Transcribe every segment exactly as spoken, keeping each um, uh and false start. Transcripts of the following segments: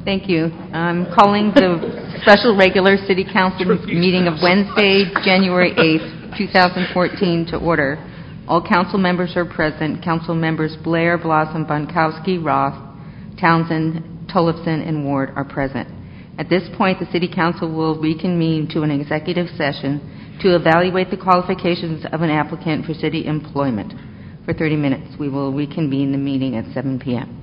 Thank you. I'm calling the special regular City Council meeting of Wednesday, January eighth, two thousand fourteen to order. All council members are present. Council members Blair, Blossom, Bonkowski, Roth, Townsend, Tollefson, and Ward are present. At this point, the City Council will reconvene to an executive session to evaluate the qualifications of an applicant for city employment. For thirty minutes, we will reconvene the meeting at seven p m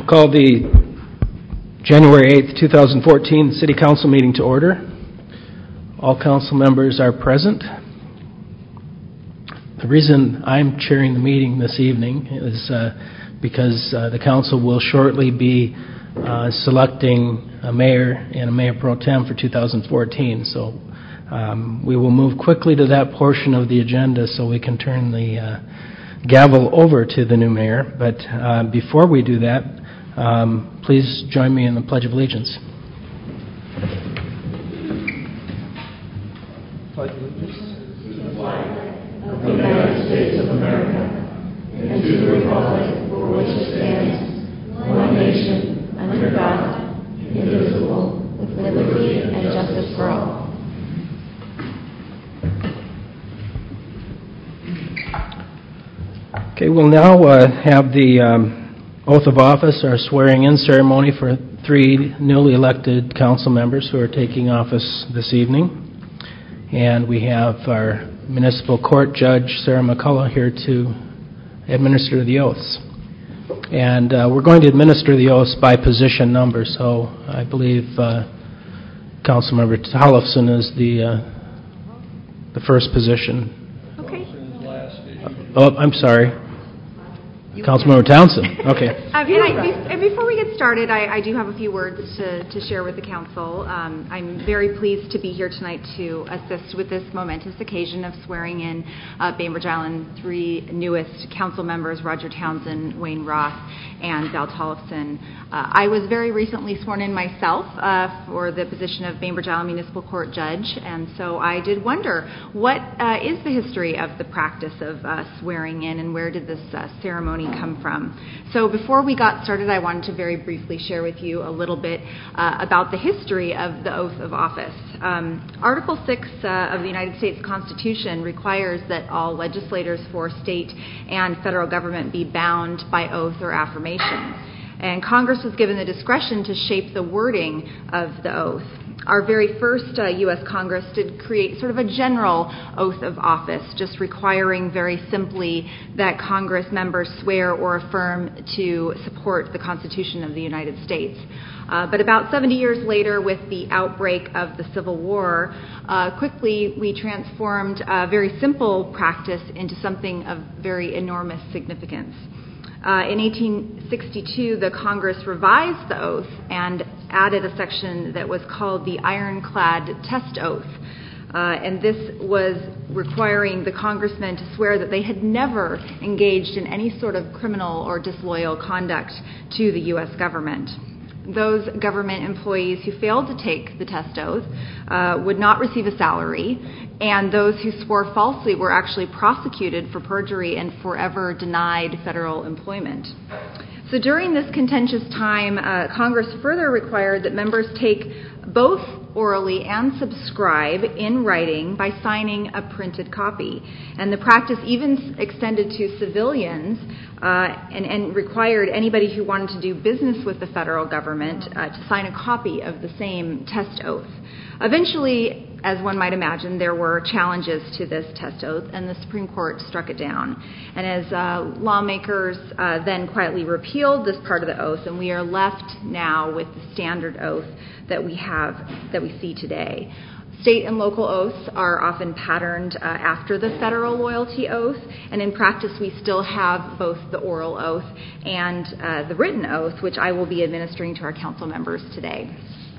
call the January eighth, twenty fourteen City Council meeting to order. All council members are present. The reason I'm chairing the meeting this evening is uh, because uh, the council will shortly be uh, selecting a mayor and a mayor pro tem for two thousand fourteen. So um, we will move quickly to that portion of the agenda so we can turn the uh, gavel over to the new mayor. But uh, before we do that, um, please join me in the Pledge of Allegiance. Pledge of Allegiance to the flag of the United States of America and to the republic for which it stands, one nation, under God, indivisible, with liberty and justice for all. Okay, we'll now uh, have the um, oath of office, our swearing-in ceremony for three newly elected council members who are taking office this evening. And we have our municipal court judge, Sarah McCullough, here to administer the oaths. And uh, we're going to administer the oaths by position number, so I believe uh, Councilmember Tollefson is the uh, the first position. Okay. Oh, I'm sorry. Councilmember Townsend. Okay. Um, and, I, be, and before we get started, I, I do have a few words to, to share with the council. Um, I'm very pleased to be here tonight to assist with this momentous occasion of swearing in uh, Bainbridge Island three newest council members, Roger Townsend, Wayne Roth, and Val Tollefson. Uh, I was very recently sworn in myself uh, for the position of Bainbridge Island Municipal Court Judge, and so I did wonder, what uh, is the history of the practice of uh, swearing in, and where did this uh, ceremony come from? So before we got started, I wanted to very briefly share with you a little bit uh, about the history of the oath of office. Um, Article six uh, of the United States Constitution requires that all legislators for state and federal government be bound by oath or affirmation. And Congress was given the discretion to shape the wording of the oath. Our very first uh, U S Congress did create sort of a general oath of office, just requiring very simply that Congress members swear or affirm to support the Constitution of the United States. Uh, but about seventy years later, with the outbreak of the Civil War, uh, quickly we transformed a very simple practice into something of very enormous significance. Uh, in eighteen sixty-two, the Congress revised the oath and added a section that was called the Ironclad Test Oath. Uh, and this was requiring the congressmen to swear that they had never engaged in any sort of criminal or disloyal conduct to the U S government. Those government employees who failed to take the test oath uh, would not receive a salary, and those who swore falsely were actually prosecuted for perjury and forever denied federal employment. So during this contentious time, uh, Congress further required that members take both orally and subscribe in writing by signing a printed copy. And the practice even extended to civilians uh, and, and required anybody who wanted to do business with the federal government uh, to sign a copy of the same test oath. Eventually, as one might imagine, there were challenges to this test oath, and the Supreme Court struck it down. And as uh, lawmakers uh, then quietly repealed this part of the oath, and we are left now with the standard oath that we have, that we see today. State and local oaths are often patterned uh, after the federal loyalty oath, and in practice we still have both the oral oath and uh, the written oath, which I will be administering to our council members today.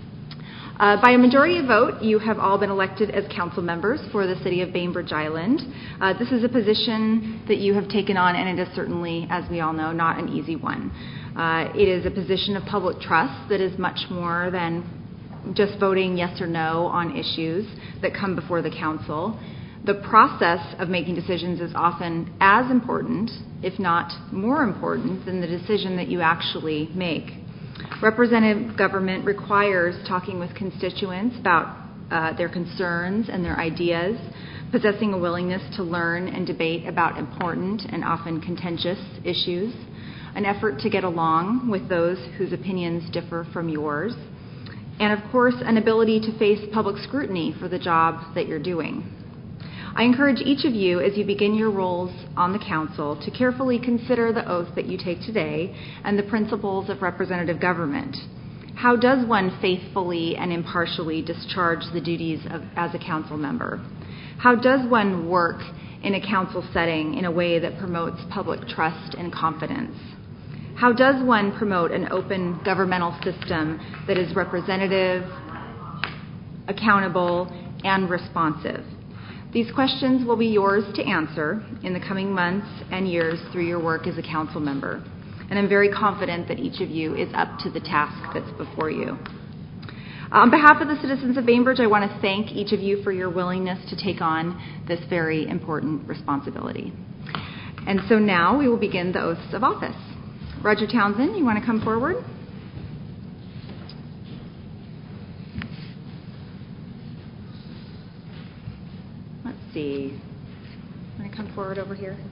Uh, by a majority vote, you have all been elected as council members for the city of Bainbridge Island. Uh, this is a position that you have taken on, and it is certainly, as we all know, not an easy one. Uh, it is a position of public trust that is much more than just voting yes or no on issues that come before the council. The process of making decisions is often as important, if not more important, than the decision that you actually make. Representative government requires talking with constituents about uh, their concerns and their ideas, possessing a willingness to learn and debate about important and often contentious issues, an effort to get along with those whose opinions differ from yours, and of course, an ability to face public scrutiny for the job that you're doing. I encourage each of you, as you begin your roles on the council, to carefully consider the oath that you take today and the principles of representative government. How does one faithfully and impartially discharge the duties of, as a council member? How does one work in a council setting in a way that promotes public trust and confidence? How does one promote an open governmental system that is representative, accountable, and responsive? These questions will be yours to answer in the coming months and years through your work as a council member. And I'm very confident that each of you is up to the task that's before you. On behalf of the citizens of Bainbridge, I want to thank each of you for your willingness to take on this very important responsibility. And so now we will begin the oaths of office. Roger Townsend, you want to come forward? Let's see. Want to come forward over here?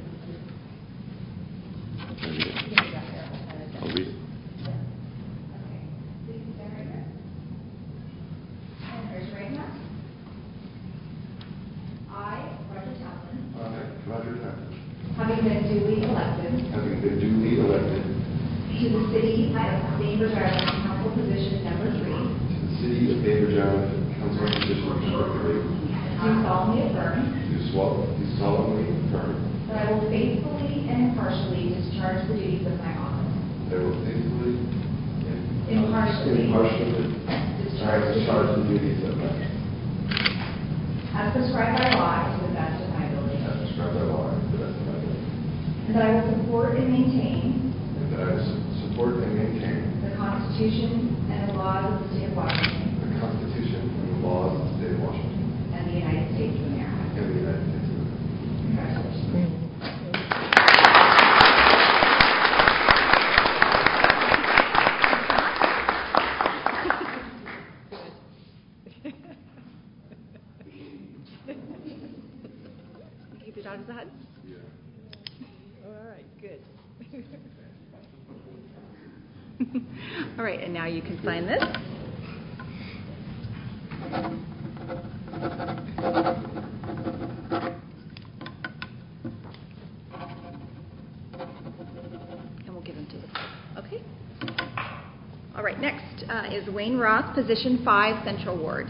I'll read it. I, Roger Townsend, I, Roger Townsend, having been duly elected having been duly elected to the city of Bainbridge Island Council position number three, to the city of Bainbridge Island, council position number three, do solemnly affirm do swal- do solemnly affirm that I will faithfully and impartially discharge the duties of my office. that I will faithfully and Impartially. impartially Discharge the discharge the duties of my as prescribed by law and to the best of my ability. as prescribed by law and to the best of my ability, And that I will support and maintain and that I will su- support and maintain the Constitution and the laws of the state of Washington the Constitution and the laws of the state of Washington and the United States of America. and the United States of America. Congratulations. Keep your daughter's head. Yeah. All right, good. All right, and now you can sign this. And we'll give them to the clerk. Okay? All right, next uh, is Wayne Roth, position five, Central Ward.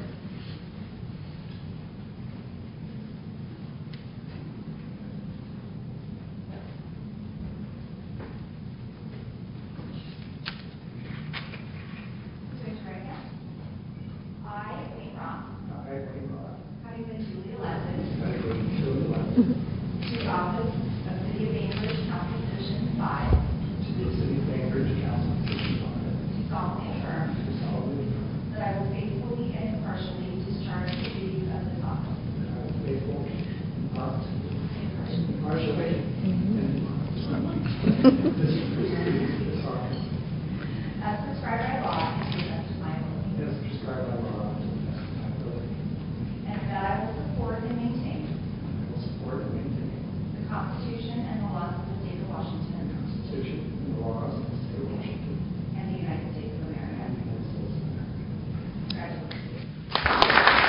I, Wayne Roth, I, Wayne Roth, having been duly elected having been duly elected to the office of City of Bainbridge Council Position five, to the City of Bainbridge Council Position five, do solemnly affirm do solemnly affirm that I will faithfully and impartially discharge the duties of this office. that I will faithfully, positively, Impartially. impartially, and distribute this office As prescribed by law and to the best of my ability. as prescribed by law to the best of my ability. And that I will support and maintain I will support and maintain the Constitution and the laws of the state of the Washington Constitution and the laws of the state of Washington and the United States of America. and the United States of America. Congratulations.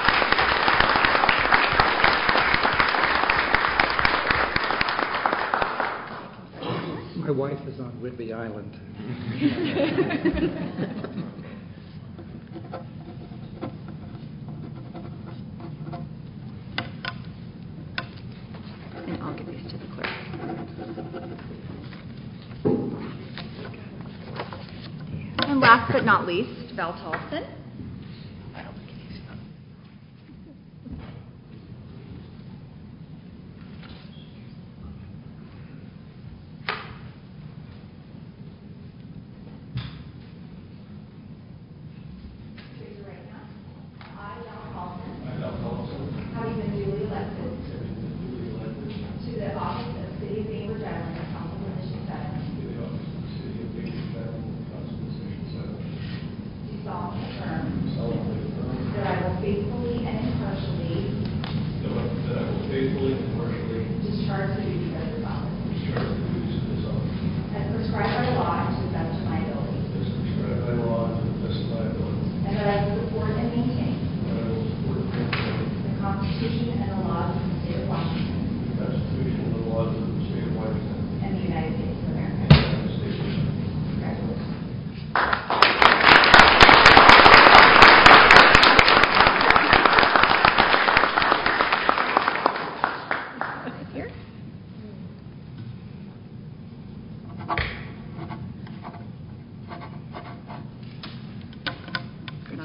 My wife is on Whidbey Island. And I'll give these to the clerk. And last but not least, Val Tolson. Raise your right hand. I, Val Tolson, having been duly elected to the office of City of Bainbridge Island, Council Position seven, do solemnly affirm that I will faithfully and impartially That I will faithfully and impartially discharge the duties of this office discharge the duties of this office as prescribed by law and to the best of my ability, as prescribed by law and to the best of my ability. and that I will support and maintain And I will support and maintain the Constitution and the laws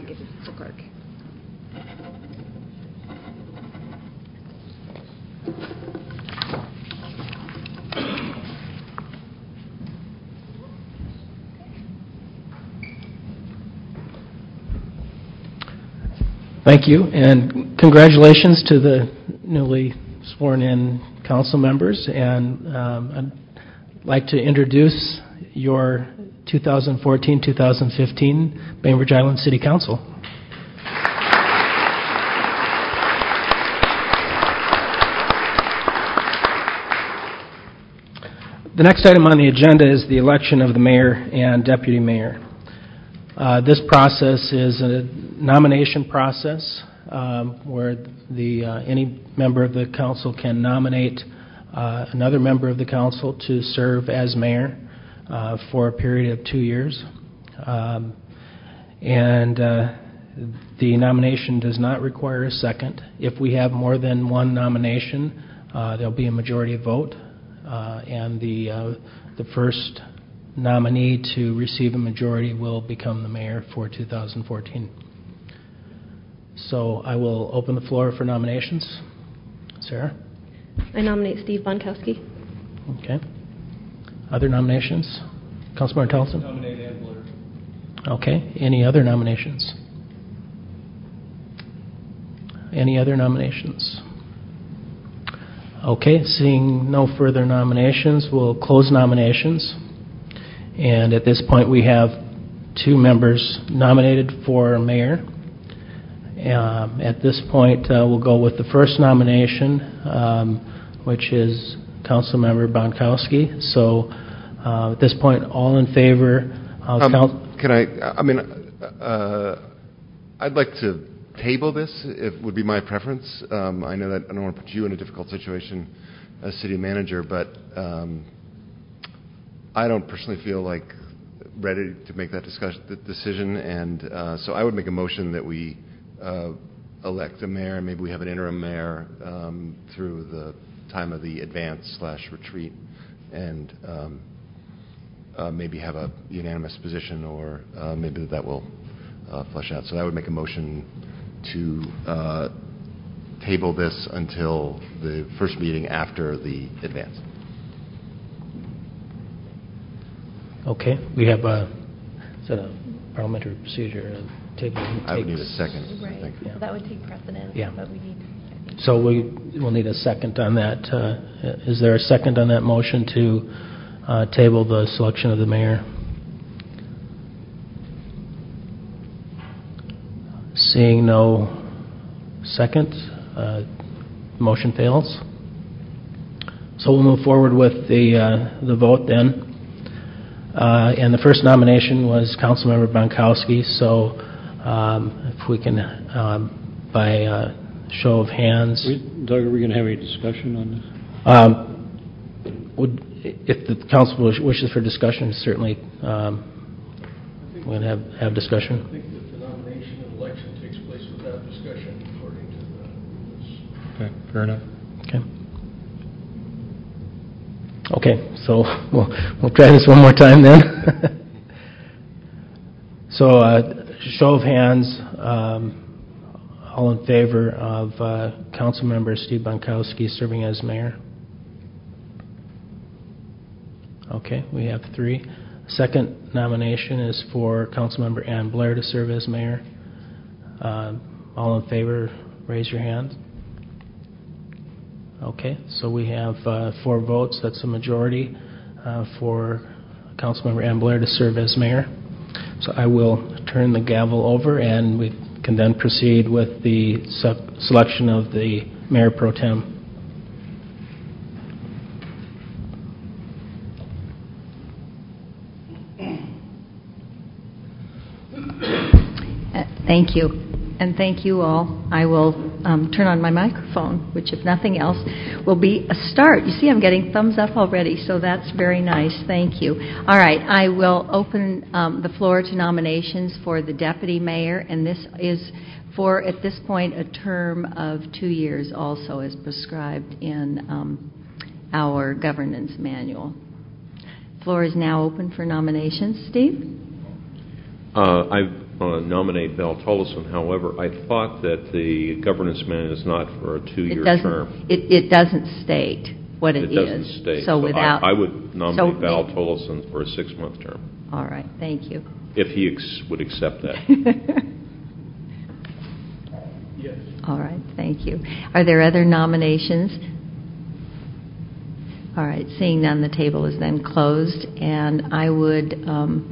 give it to the clerk. Thank you, and congratulations to the newly sworn-in council members. And um, I'd like to introduce your two thousand fourteen to two thousand fifteen Bainbridge Island City Council. The next item on the agenda is the election of the mayor and deputy mayor. Uh, this process is a nomination process um, where the uh, any member of the council can nominate uh, another member of the council to serve as mayor uh, for a period of two years. Um, and uh, the nomination does not require a second. If we have more than one nomination, uh, there'll be a majority vote, uh, and the uh, the first nominee to receive a majority will become the mayor for two thousand fourteen. So I will open the floor for nominations. Sarah? I nominate Steve Bonkowski. Okay. Other nominations? Councilmember Tellison? Nominate Ann Blair. Okay. Any other nominations? Any other nominations? Okay. Seeing no further nominations, we'll close nominations. And at this point, we have two members nominated for mayor. Um, at this point, uh, we'll go with the first nomination, um, which is Councilmember Bonkowski. So uh, at this point, all in favor of Um, Council... Can I, I mean, uh, I'd like to table this, if would be my preference. Um, I know that I don't want to put you in a difficult situation as city manager, but um, I don't personally feel like ready to make that discussion, the decision, and uh, so I would make a motion that we uh, elect a mayor, and maybe we have an interim mayor um, through the time of the advance slash retreat, and um, uh, maybe have a unanimous position, or uh, maybe that will uh, flesh out. So I would make a motion to uh, table this until the first meeting after the advance. Okay. We have a... Is that a parliamentary procedure? A table I would need a takes- second, I Right. think. So that would take precedence. Yeah. But we need, I think. So we will need a second on that. Uh, is there a second on that motion to uh, table the selection of the mayor? Seeing no second, uh, motion fails. So we'll move forward with the uh, the vote then. Uh, and the first nomination was Councilmember Bonkowski. So um, if we can, um, by uh, show of hands. We, Doug, are we going to have any discussion on this? Um, would, if the council wish- wishes for discussion, certainly um, we're going to have, have discussion. I think that the nomination and election takes place without discussion, according to the rules. Okay, fair enough. Okay. Okay, so we'll, we'll try this one more time then. So, uh, show of hands, um, all in favor of uh, Councilmember Steve Bonkowski serving as mayor? Okay, we have three. Second nomination is for Councilmember Ann Blair to serve as mayor. Uh, all in favor, raise your hand. Okay, so we have uh, four votes. That's a majority uh, for Councilmember Ann Blair to serve as mayor. So I will turn the gavel over, and we can then proceed with the se- selection of the mayor pro tem. Uh, Thank you. And thank you all. I will um, turn on my microphone, which, if nothing else, will be a start. You see, I'm getting thumbs up already, so that's very nice. Thank you. All right, I will open um, the floor to nominations for the deputy mayor, and this is for, at this point, a term of two years also, as prescribed in um, our governance manual. Floor is now open for nominations. Steve? Uh, I uh, nominate Val Tollison. However, I thought that the governance man is not for a two-year It doesn't, term. it, it doesn't state what it, It is. doesn't state. So without, I, I would nominate so Val may- Tollison for a six-month term, All right, thank you. if he ex- would accept that. Yes. All right, thank you. Are there other nominations? All right, seeing none, the table is then closed, and I would um,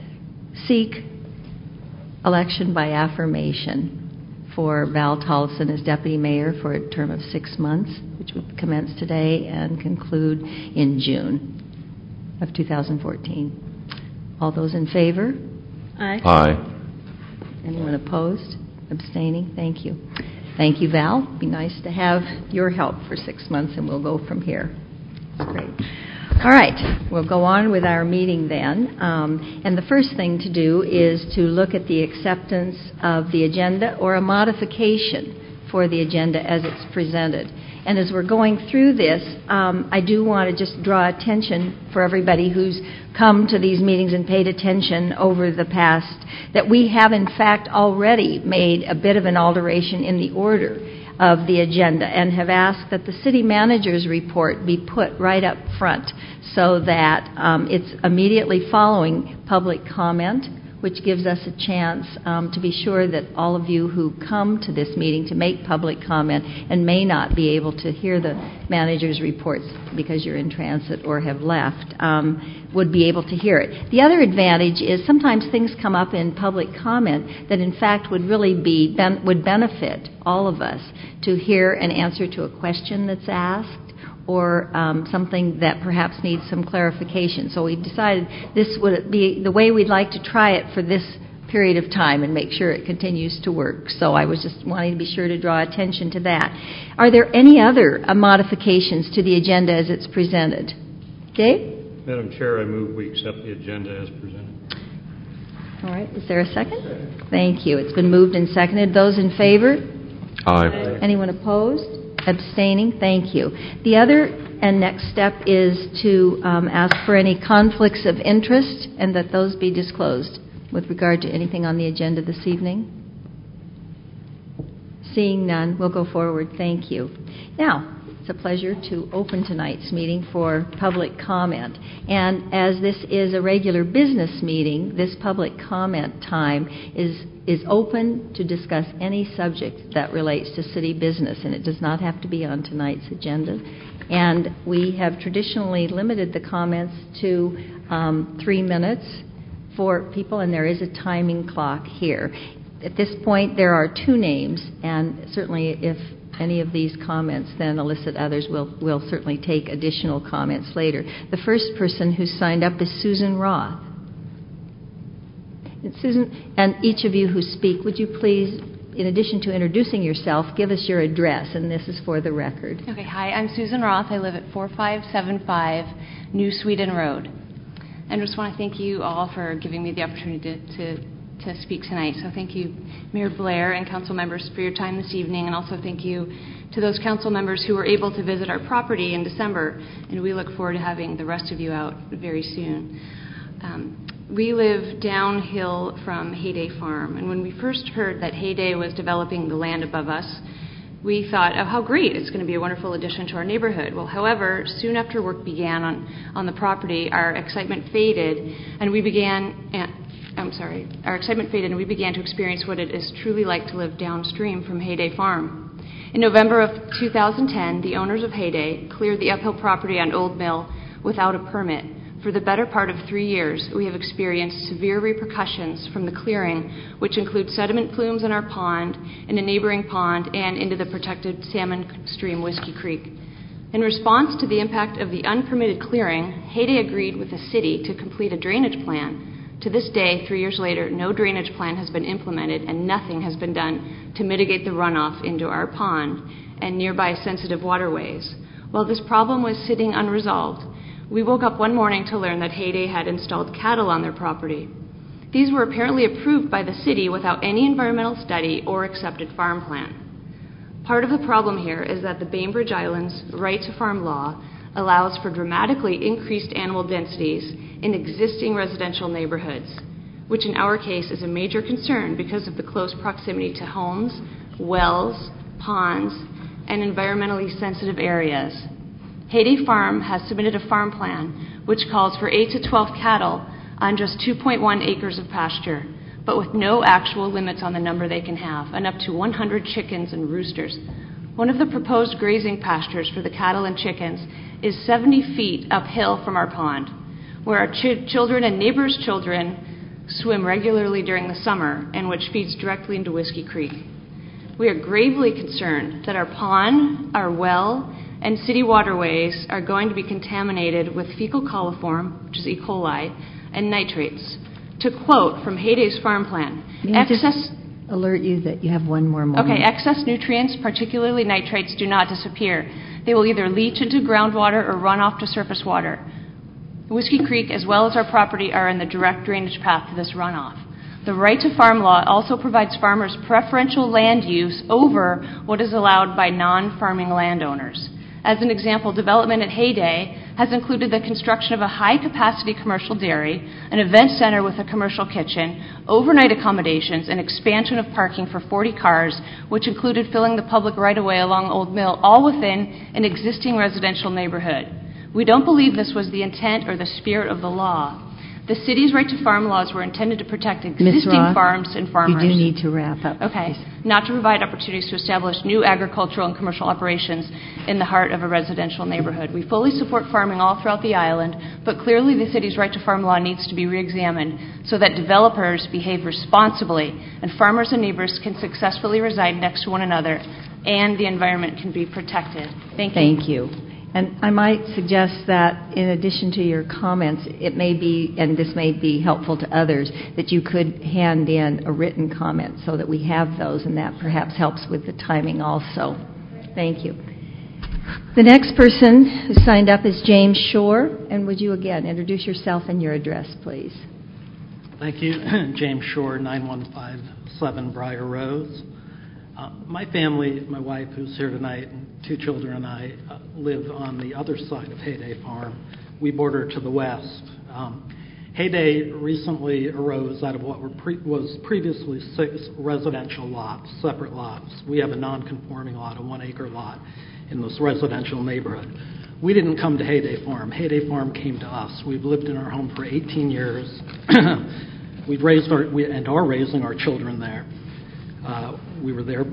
seek election by affirmation for Val Tollison as deputy mayor for a term of six months, which would commence today and conclude in June of two thousand fourteen. All those in favor? Aye. Aye. Anyone opposed? Abstaining? Thank you. Thank you, Val. Be nice to have your help for six months, and we'll go from here. That's great. All right, we'll go on with our meeting then. Um, and the first thing to do is to look at the acceptance of the agenda or a modification for the agenda as it's presented. And as we're going through this, um, I do want to just draw attention for everybody who's come to these meetings and paid attention over the past that we have in fact already made a bit of an alteration in the order of the agenda and have asked that the city manager's report be put right up front so that um, it's immediately following public comment, which gives us a chance um, to be sure that all of you who come to this meeting to make public comment and may not be able to hear the manager's reports because you're in transit or have left um, would be able to hear it. The other advantage is sometimes things come up in public comment that in fact would really be ben- would benefit all of us to hear an answer to a question that's asked or um, something that perhaps needs some clarification. So we decided this would be the way we'd like to try it for this period of time and make sure it continues to work. So I was just wanting to be sure to draw attention to that. Are there any other uh, modifications to the agenda as it's presented? Dave? Madam Chair, I move we accept the agenda as presented. All right. Is there a second? Second. Thank you. It's been moved and seconded. Those in favor? Aye. Anyone opposed? Abstaining? Thank you. The other and next step is to um, ask for any conflicts of interest and that those be disclosed with regard to anything on the agenda this evening. Seeing none, we'll go forward. Thank you. Now, it's a pleasure to open tonight's meeting for public comment. And as this is a regular business meeting, this public comment time is is open to discuss any subject that relates to city business, and it does not have to be on tonight's agenda. And we have traditionally limited the comments to um, three minutes for people, and there is a timing clock here. At this point, there are two names, and certainly if any of these comments then elicit others, we'll, we'll certainly take additional comments later. The first person who signed up is Susan Roth. And Susan, and each of you who speak, would you please, in addition to introducing yourself, give us your address, and this is for the record. Okay, hi, I'm Susan Roth. I live at four five seven five New Sweden Road. And I just want to thank you all for giving me the opportunity to, to to speak tonight. So thank you, Mayor Blair and council members, for your time this evening, and also thank you to those council members who were able to visit our property in December, and we look forward to having the rest of you out very soon. Um, we live downhill from Hayday Farm, and when we first heard that Hayday was developing the land above us, we thought, oh, how great, it's going to be a wonderful addition to our neighborhood. Well, however, soon after work began on, on the property, our excitement faded, and we began... Uh, I'm sorry, our excitement faded and we began to experience what it is truly like to live downstream from Hayday Farm. In November of two thousand ten, the owners of Hayday cleared the uphill property on Old Mill without a permit. For the better part of three years, we have experienced severe repercussions from the clearing, which include sediment plumes in our pond, in a neighboring pond, and into the protected salmon stream Whiskey Creek. In response to the impact of the unpermitted clearing, Hayday agreed with the city to complete a drainage plan. To this day, three years later, no drainage plan has been implemented and nothing has been done to mitigate the runoff into our pond and nearby sensitive waterways. While this problem was sitting unresolved, we woke up one morning to learn that Hayday had installed cattle on their property. These were apparently approved by the city without any environmental study or accepted farm plan. Part of the problem here is that the Bainbridge Islands right to farm law allows for dramatically increased animal densities in existing residential neighborhoods. which in our case is a major concern because of the close proximity to homes, wells, ponds, and environmentally sensitive areas. Hayday Farm has submitted a farm plan which calls for eight to twelve cattle on just two point one acres of pasture, but with no actual limits on the number they can have, and up to one hundred chickens and roosters. One of the proposed grazing pastures for the cattle and chickens is seventy feet uphill from our pond, where our ch- children and neighbors' children swim regularly during the summer, and which feeds directly into Whiskey Creek. We are gravely concerned that our pond, our well, and city waterways are going to be contaminated with fecal coliform, which is E. coli, and nitrates. To quote from Hayday's farm plan, May I excess... just alert you that you have one more moment. Okay, excess nutrients, particularly nitrates, do not disappear. They will either leach into groundwater or run off to surface water. Whiskey Creek, as well as our property, are in the direct drainage path to this runoff. The right to farm law also provides farmers preferential land use over what is allowed by non-farming landowners. As an example, development at Hayday has included the construction of a high-capacity commercial dairy, an event center with a commercial kitchen, overnight accommodations, and expansion of parking for forty cars, which included filling the public right-of-way along Old Mill, all within an existing residential neighborhood. We don't believe this was the intent or the spirit of the law. The city's right to farm laws were intended to protect existing Roth, farms and farmers. You do need to wrap up. Okay. Not to provide opportunities to establish new agricultural and commercial operations in the heart of a residential neighborhood. We fully support farming all throughout the island, but clearly the city's right to farm law needs to be reexamined so that developers behave responsibly and farmers and neighbors can successfully reside next to one another and the environment can be protected. Thank you. Thank you. And I might suggest that in addition to your comments, it may be, and this may be helpful to others, that you could hand in a written comment so that we have those, and that perhaps helps with the timing also. Thank you. The next person who signed up is James Shore, and would you again introduce yourself and your address, please? Thank you. James Shore, nine one five seven Briar Rose. Uh, my family, my wife who's here tonight, and two children and I uh, live on the other side of Hayday Farm. We border to the west. Um, Hayday recently arose out of what were pre- was previously six residential lots, separate lots. We have a non-conforming lot, a one-acre lot in this residential neighborhood. We didn't come to Hayday Farm. Hayday Farm came to us. We've lived in our home for eighteen years. We've raised our, we, and are raising our children there. Uh, we were there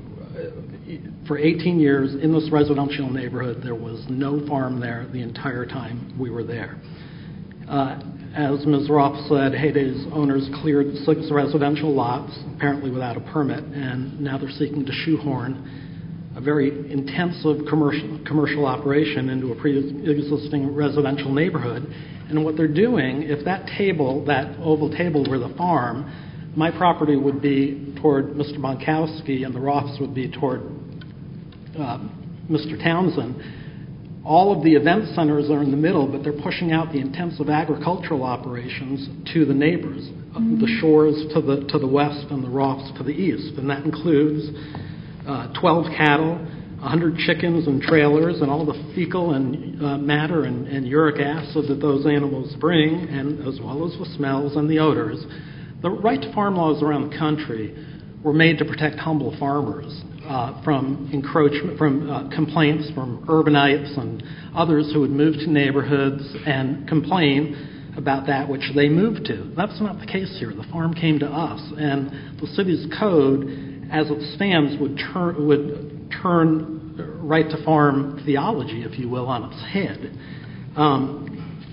for eighteen years in this residential neighborhood. There was no farm there the entire time we were there. Uh, as Miz Roth said, Hayday's owners cleared six residential lots, apparently without a permit, and now they're seeking to shoehorn a very intensive commercial, commercial operation into a pre-existing residential neighborhood. And what they're doing, if that table, that oval table were the farm, my property would be toward Mister Bonkowski and the Roths would be toward uh, Mister Townsend. All of the event centers are in the middle, but they're pushing out the intensive agricultural operations to the neighbors, mm-hmm. the Shores to the to the west and the Roths to the east. And that includes uh, twelve cattle, one hundred chickens and trailers, and all the fecal and uh, matter and, and uric acid that those animals bring, and as well as the smells and the odors. The right to farm laws around the country were made to protect humble farmers uh, from encroachment, from uh, complaints from urbanites and others who would move to neighborhoods and complain about that which they moved to. That's not the case here. The farm came to us, and the city's code, as it stands, would turn would turn right to farm theology, if you will, on its head. Um,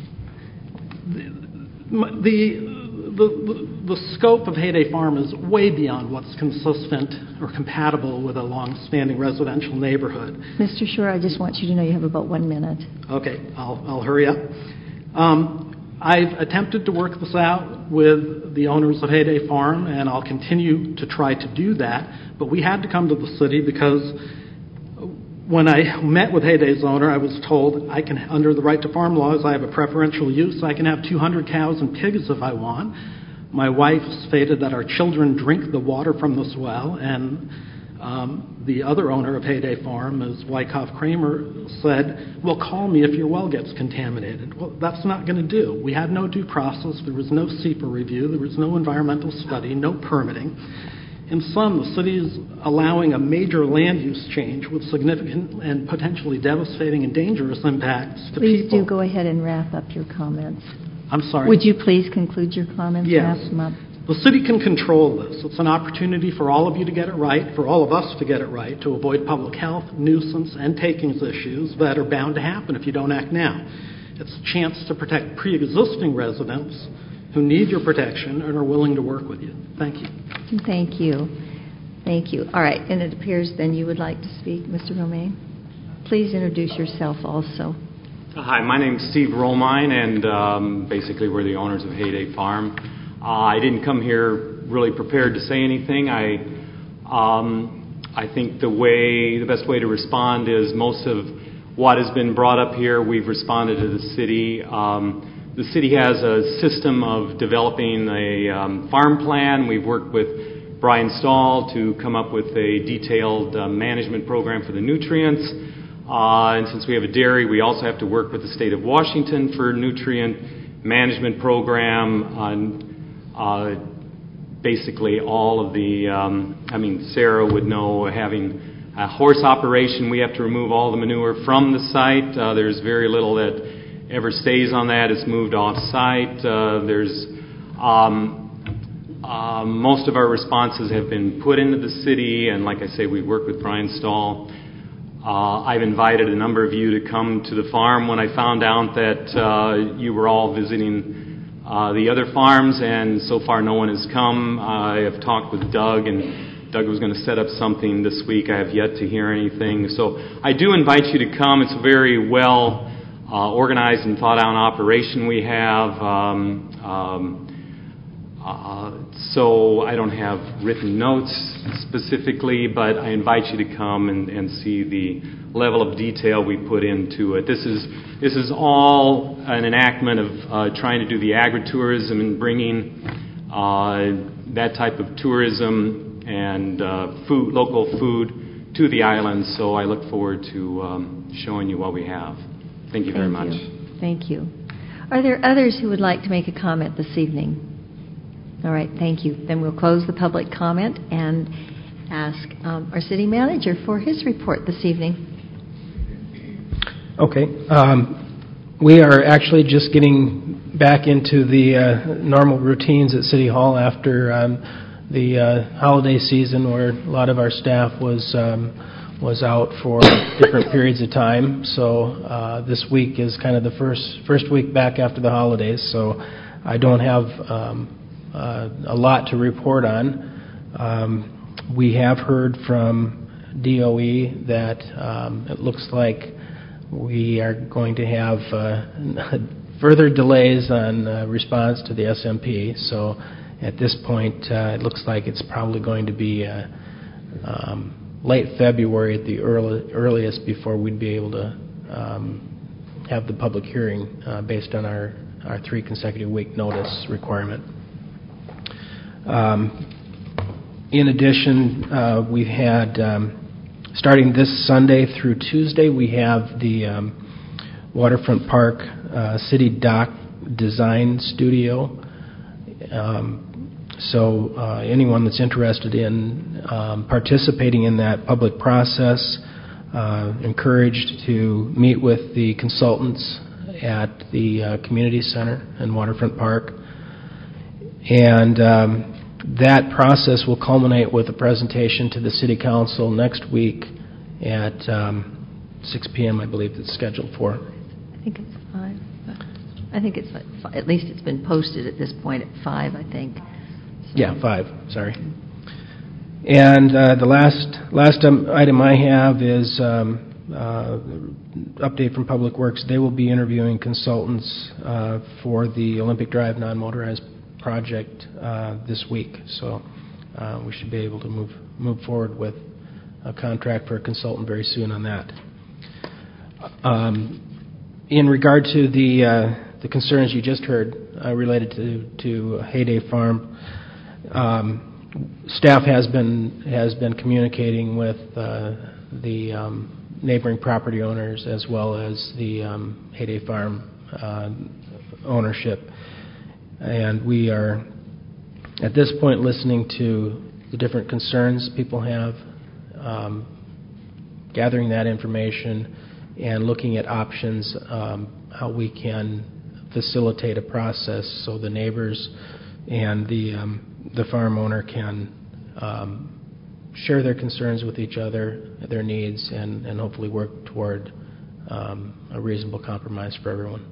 the, the The, the, the scope of Hayday Farm is way beyond what's consistent or compatible with a long-standing residential neighborhood. Mister Shore, I just want you to know you have about one minute. Okay, I'll, I'll hurry up. Um, I've attempted to work this out with the owners of Hayday Farm, and I'll continue to try to do that, but we had to come to the city because when I met with Hayday's owner, I was told I can, under the right to farm laws, I have a preferential use. I can have two hundred cows and pigs if I want. My wife stated that our children drink the water from this well, and Um, the other owner of Hayday Farm, Miz Wyckoff Kramer, said, well, call me if your well gets contaminated. Well, that's not going to do. We had no due process. There was no S E P A review. There was no environmental study, no permitting. In sum, the city is allowing a major land use change with significant and potentially devastating and dangerous impacts to Please people. do go ahead and wrap up your comments. I'm sorry. Would you please conclude your comments? Yes. Wrap them up. The city can control this. It's an opportunity for all of you to get it right, for all of us to get it right, to avoid public health, nuisance, and takings issues that are bound to happen if you don't act now. It's a chance to protect pre-existing residents who need your protection and are willing to work with you. Thank you. Thank you. Thank you. All right, and it appears then you would like to speak, Mister Romaine. Please introduce yourself also. Hi, my name's Steve Romine, and um, basically we're the owners of Hayday Farm. Uh, I didn't come here really prepared to say anything. I um, I think the way, the best way to respond is most of what has been brought up here, we've responded to the city. Um, the city has a system of developing a um, farm plan. We've worked with Brian Stahl to come up with a detailed uh, management program for the nutrients. Uh, and since we have a dairy, we also have to work with the state of Washington for nutrient management program on uh, basically all of the, um, I mean, Sarah would know, having a horse operation, we have to remove all the manure from the site. Uh, there's very little that ever stays on that. It's moved off-site. Uh, there's um, uh, most of our responses have been put into the city, and like I say, we work with Brian Stahl. Uh, I've invited a number of you to come to the farm when I found out that uh, you were all visiting uh, the other farms, and so far no one has come. I have talked with Doug, and Doug was going to set up something this week. I have yet to hear anything. So I do invite you to come. It's a very well uh, organized and thought out operation we have. Um, um, uh, so I don't have written notes specifically, but I invite you to come and, and see the level of detail we put into it. This is this is all an enactment of uh, trying to do the agritourism and bringing uh, that type of tourism and uh, food, local food, to the island. So I look forward to um, showing you what we have. Thank you very Thank much. You. Thank you. Are there others who would like to make a comment this evening? All right, thank you. Then we'll close the public comment and ask um, our city manager for his report this evening. Okay. Um, we are actually just getting back into the uh, normal routines at City Hall after um, the uh, holiday season, where a lot of our staff was um, was out for different periods of time. So uh, this week is kind of the first first week back after the holidays. So I don't have um, uh, a lot to report on. Um, we have heard from D O E that um, it looks like we are going to have uh, further delays on uh, response to the S M P. So at this point, uh, it looks like it's probably going to be uh, um, late February at the early, earliest before we'd be able to um, have the public hearing uh, based on our, our three consecutive week notice requirement. Um, in addition, uh, we've had um, starting this Sunday through Tuesday, we have the um, Waterfront Park uh, City Dock Design Studio. Um, so uh, anyone that's interested in um, participating in that public process, uh, encouraged to meet with the consultants at the uh, Community Center in Waterfront Park. And um, that process will culminate with a presentation to the City Council next week at um, six p.m. I believe it's scheduled for. I think it's five. I think it's like five. At least it's been posted at this point at five, I think. So. Yeah, five. Sorry. And uh, the last last um, item I have is um, uh, update from Public Works. They will be interviewing consultants uh, for the Olympic Drive non-motorized project uh, this week, so uh, we should be able to move move forward with a contract for a consultant very soon on that. Um, in regard to the uh, the concerns you just heard uh, related to to Hayday Farm, um, staff has been has been communicating with uh, the um, neighboring property owners as well as the um, Hayday Farm uh, ownership, and we are at this point listening to the different concerns people have, um, gathering that information, and looking at options um, how we can facilitate a process so the neighbors and the um, the farm owner can um, share their concerns with each other, their needs, and, and hopefully work toward um, a reasonable compromise for everyone.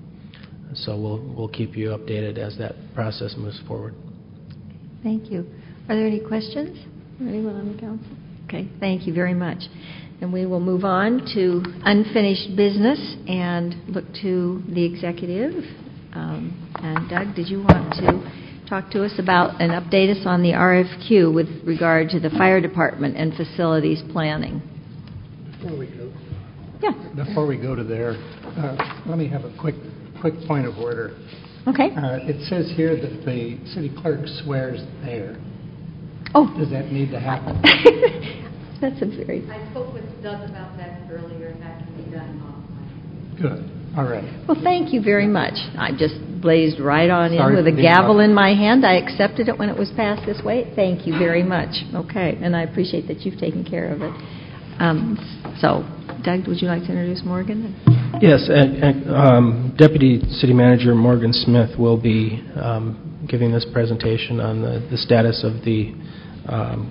So we'll we'll keep you updated as that process moves forward. Thank you. Are there any questions? Anyone on the council? Okay, thank you very much. And we will move on to unfinished business and look to the executive. Um, and Doug, did you want to talk to us about and update us on the R F Q with regard to the fire department and facilities planning? Before we go, yeah. Before we go to there, uh, let me have a quick quick point of order. Okay. Uh, it says here that the city clerk swears there. Oh. Does that need to happen? That's a very... I spoke with Doug about that earlier. That can be done offline. Good. All right. Well, thank you very much. I just blazed right on Sorry in with a for gavel being in my hand. I accepted it when it was passed this way. Thank you very much. Okay. And I appreciate that you've taken care of it. Um, so, Doug, would you like to introduce Morgan? Yes. And, and, um, Deputy City Manager Morgan Smith will be um, giving this presentation on the, the status of the um,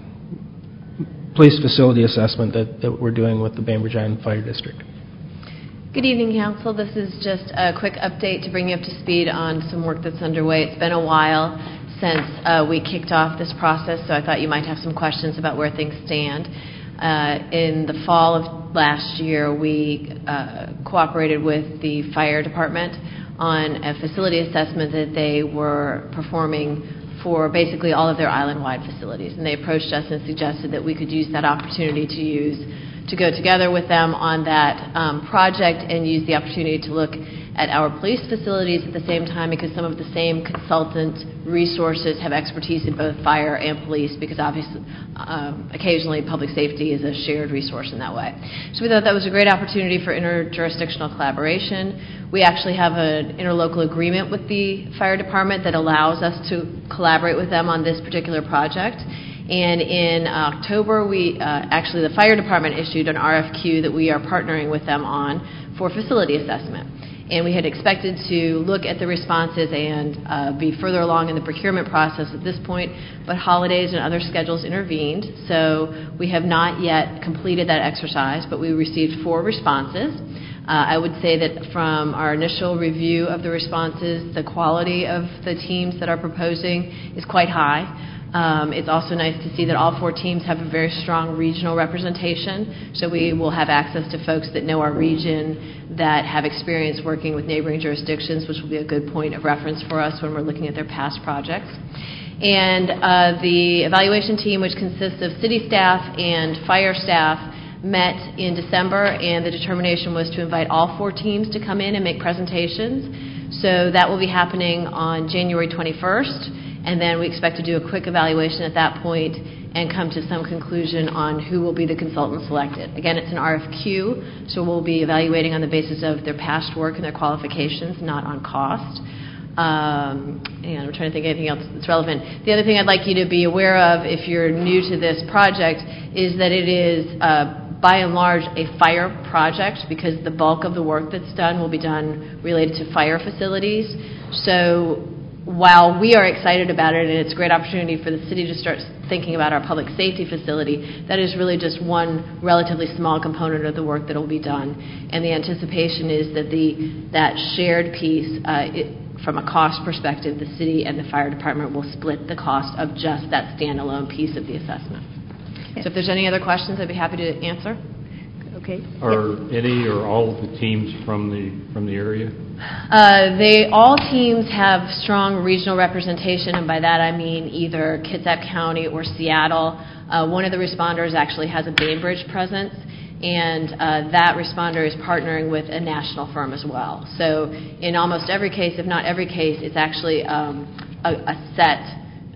police facility assessment that, that we're doing with the Bainbridge Island Fire District. Good evening, Council. This is just a quick update to bring you up to speed on some work that's underway. It's been a while since uh, we kicked off this process, so I thought you might have some questions about where things stand. Uh, in the fall of last year, we uh, cooperated with the fire department on a facility assessment that they were performing for basically all of their island-wide facilities. And they approached us and suggested that we could use that opportunity to use to go together with them on that um, project and use the opportunity to look at our police facilities at the same time, because some of the same consultant resources have expertise in both fire and police, because obviously um, occasionally public safety is a shared resource in that way. So we thought that was a great opportunity for interjurisdictional collaboration. We actually have an interlocal agreement with the fire department that allows us to collaborate with them on this particular project. And in October, we uh, actually the fire department issued an R F Q that we are partnering with them on for facility assessment. And we had expected to look at the responses and uh, be further along in the procurement process at this point, but holidays and other schedules intervened. So we have not yet completed that exercise, but we received four responses. Uh, I would say that from our initial review of the responses, the quality of the teams that are proposing is quite high. Um, it's also nice to see that all four teams have a very strong regional representation, so we will have access to folks that know our region, that have experience working with neighboring jurisdictions, which will be a good point of reference for us when we're looking at their past projects. And uh, the evaluation team, which consists of city staff and fire staff, met in December, and the determination was to invite all four teams to come in and make presentations. So that will be happening on January twenty-first. And then we expect to do a quick evaluation at that point and come to some conclusion on who will be the consultant selected. Again, it's an R F Q, so we'll be evaluating on the basis of their past work and their qualifications, not on cost. Um, and I'm trying to think of anything else that's relevant. The other thing I'd like you to be aware of, if you're new to this project, is that it is, uh, by and large, a fire project, because the bulk of the work that's done will be done related to fire facilities. So while we are excited about it, and it's a great opportunity for the city to start thinking about our public safety facility, that is really just one relatively small component of the work that will be done. And the anticipation is that the that shared piece, uh, it, from a cost perspective, the city and the fire department will split the cost of just that standalone piece of the assessment. So if there's any other questions, I'd be happy to answer. Okay. Are any or all of the teams from the from the area? Uh, they all teams have strong regional representation, and by that I mean either Kitsap County or Seattle. Uh, one of the responders actually has a Bainbridge presence, and uh, that responder is partnering with a national firm as well. So in almost every case, if not every case, it's actually um, a, a set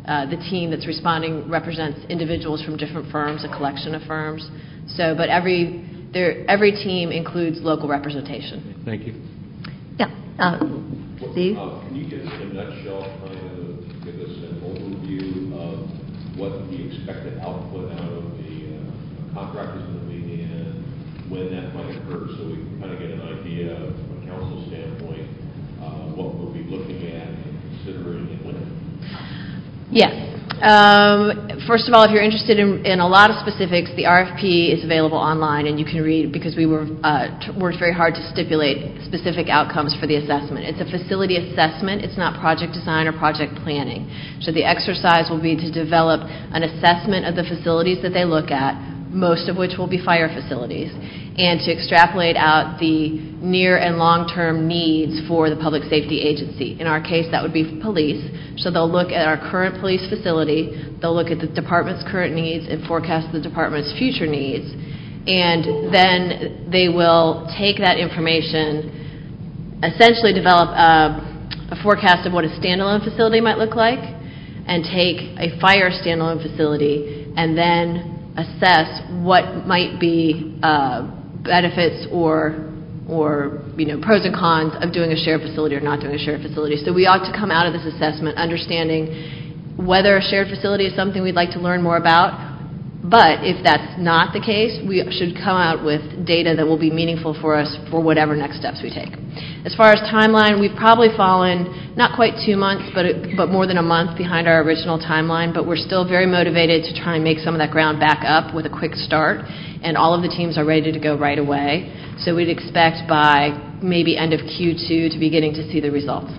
uh, the team that's responding represents individuals from different firms, a collection of firms. So, but every there, every team includes local representation. Thank you. Yeah. Uh, Steve? Uh, can you give us in a nutshell, kind of give us an overview of what the expected output out of the uh, contract is going to be and when that might occur, so we can kind of get an idea from a council standpoint uh, what we'll be looking at and considering and when? Yes. Um, first of all, if you're interested in, in a lot of specifics, the R F P is available online, and you can read, because we were uh, t- worked very hard to stipulate specific outcomes for the assessment. It's a facility assessment. It's not project design or project planning. So the exercise will be to develop an assessment of the facilities that they look at, most of which will be fire facilities, and to extrapolate out the near and long-term needs for the public safety agency. In our case, that would be police. So they'll look at our current police facility, they'll look at the department's current needs and forecast the department's future needs, and then they will take that information, essentially develop a, a forecast of what a standalone facility might look like, and take a fire standalone facility and then assess what might be uh, benefits or or you know pros and cons of doing a shared facility or not doing a shared facility. So we ought to come out of this assessment understanding whether a shared facility is something we'd like to learn more about. But if that's not the case, we should come out with data that will be meaningful for us for whatever next steps we take. As far as timeline, we've probably fallen not quite two months, but but more than a month behind our original timeline. But we're still very motivated to try and make some of that ground back up with a quick start. And all of the teams are ready to go right away. So we'd expect by maybe end of Q two to beginning to see the results.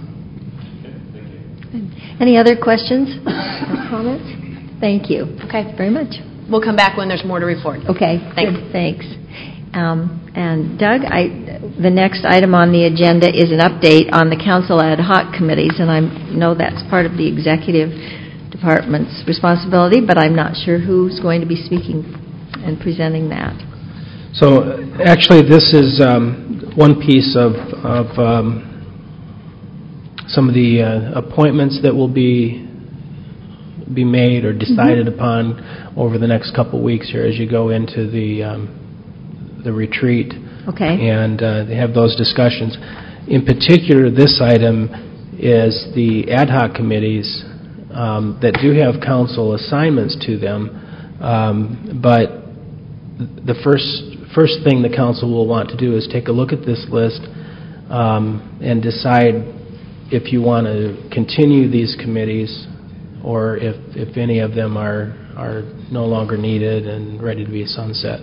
Any other questions or comments? Thank you. Okay, very much. We'll come back when there's more to report. Okay, thanks. Good, thanks. Um, and Doug, I, the next item on the agenda is an update on the council ad hoc committees, and I know that's part of the executive department's responsibility, but I'm not sure who's going to be speaking and presenting that. So actually this is um, one piece of, of um, some of the uh, appointments that will be be made or decided mm-hmm. upon over the next couple weeks here as you go into the um, the retreat. Okay. And uh, they have those discussions. In particular, this item is the ad hoc committees um, that do have council assignments to them, um, but the first first thing the council will want to do is take a look at this list um, and decide if you want to continue these committees or if, if any of them are are no longer needed and ready to be sunset.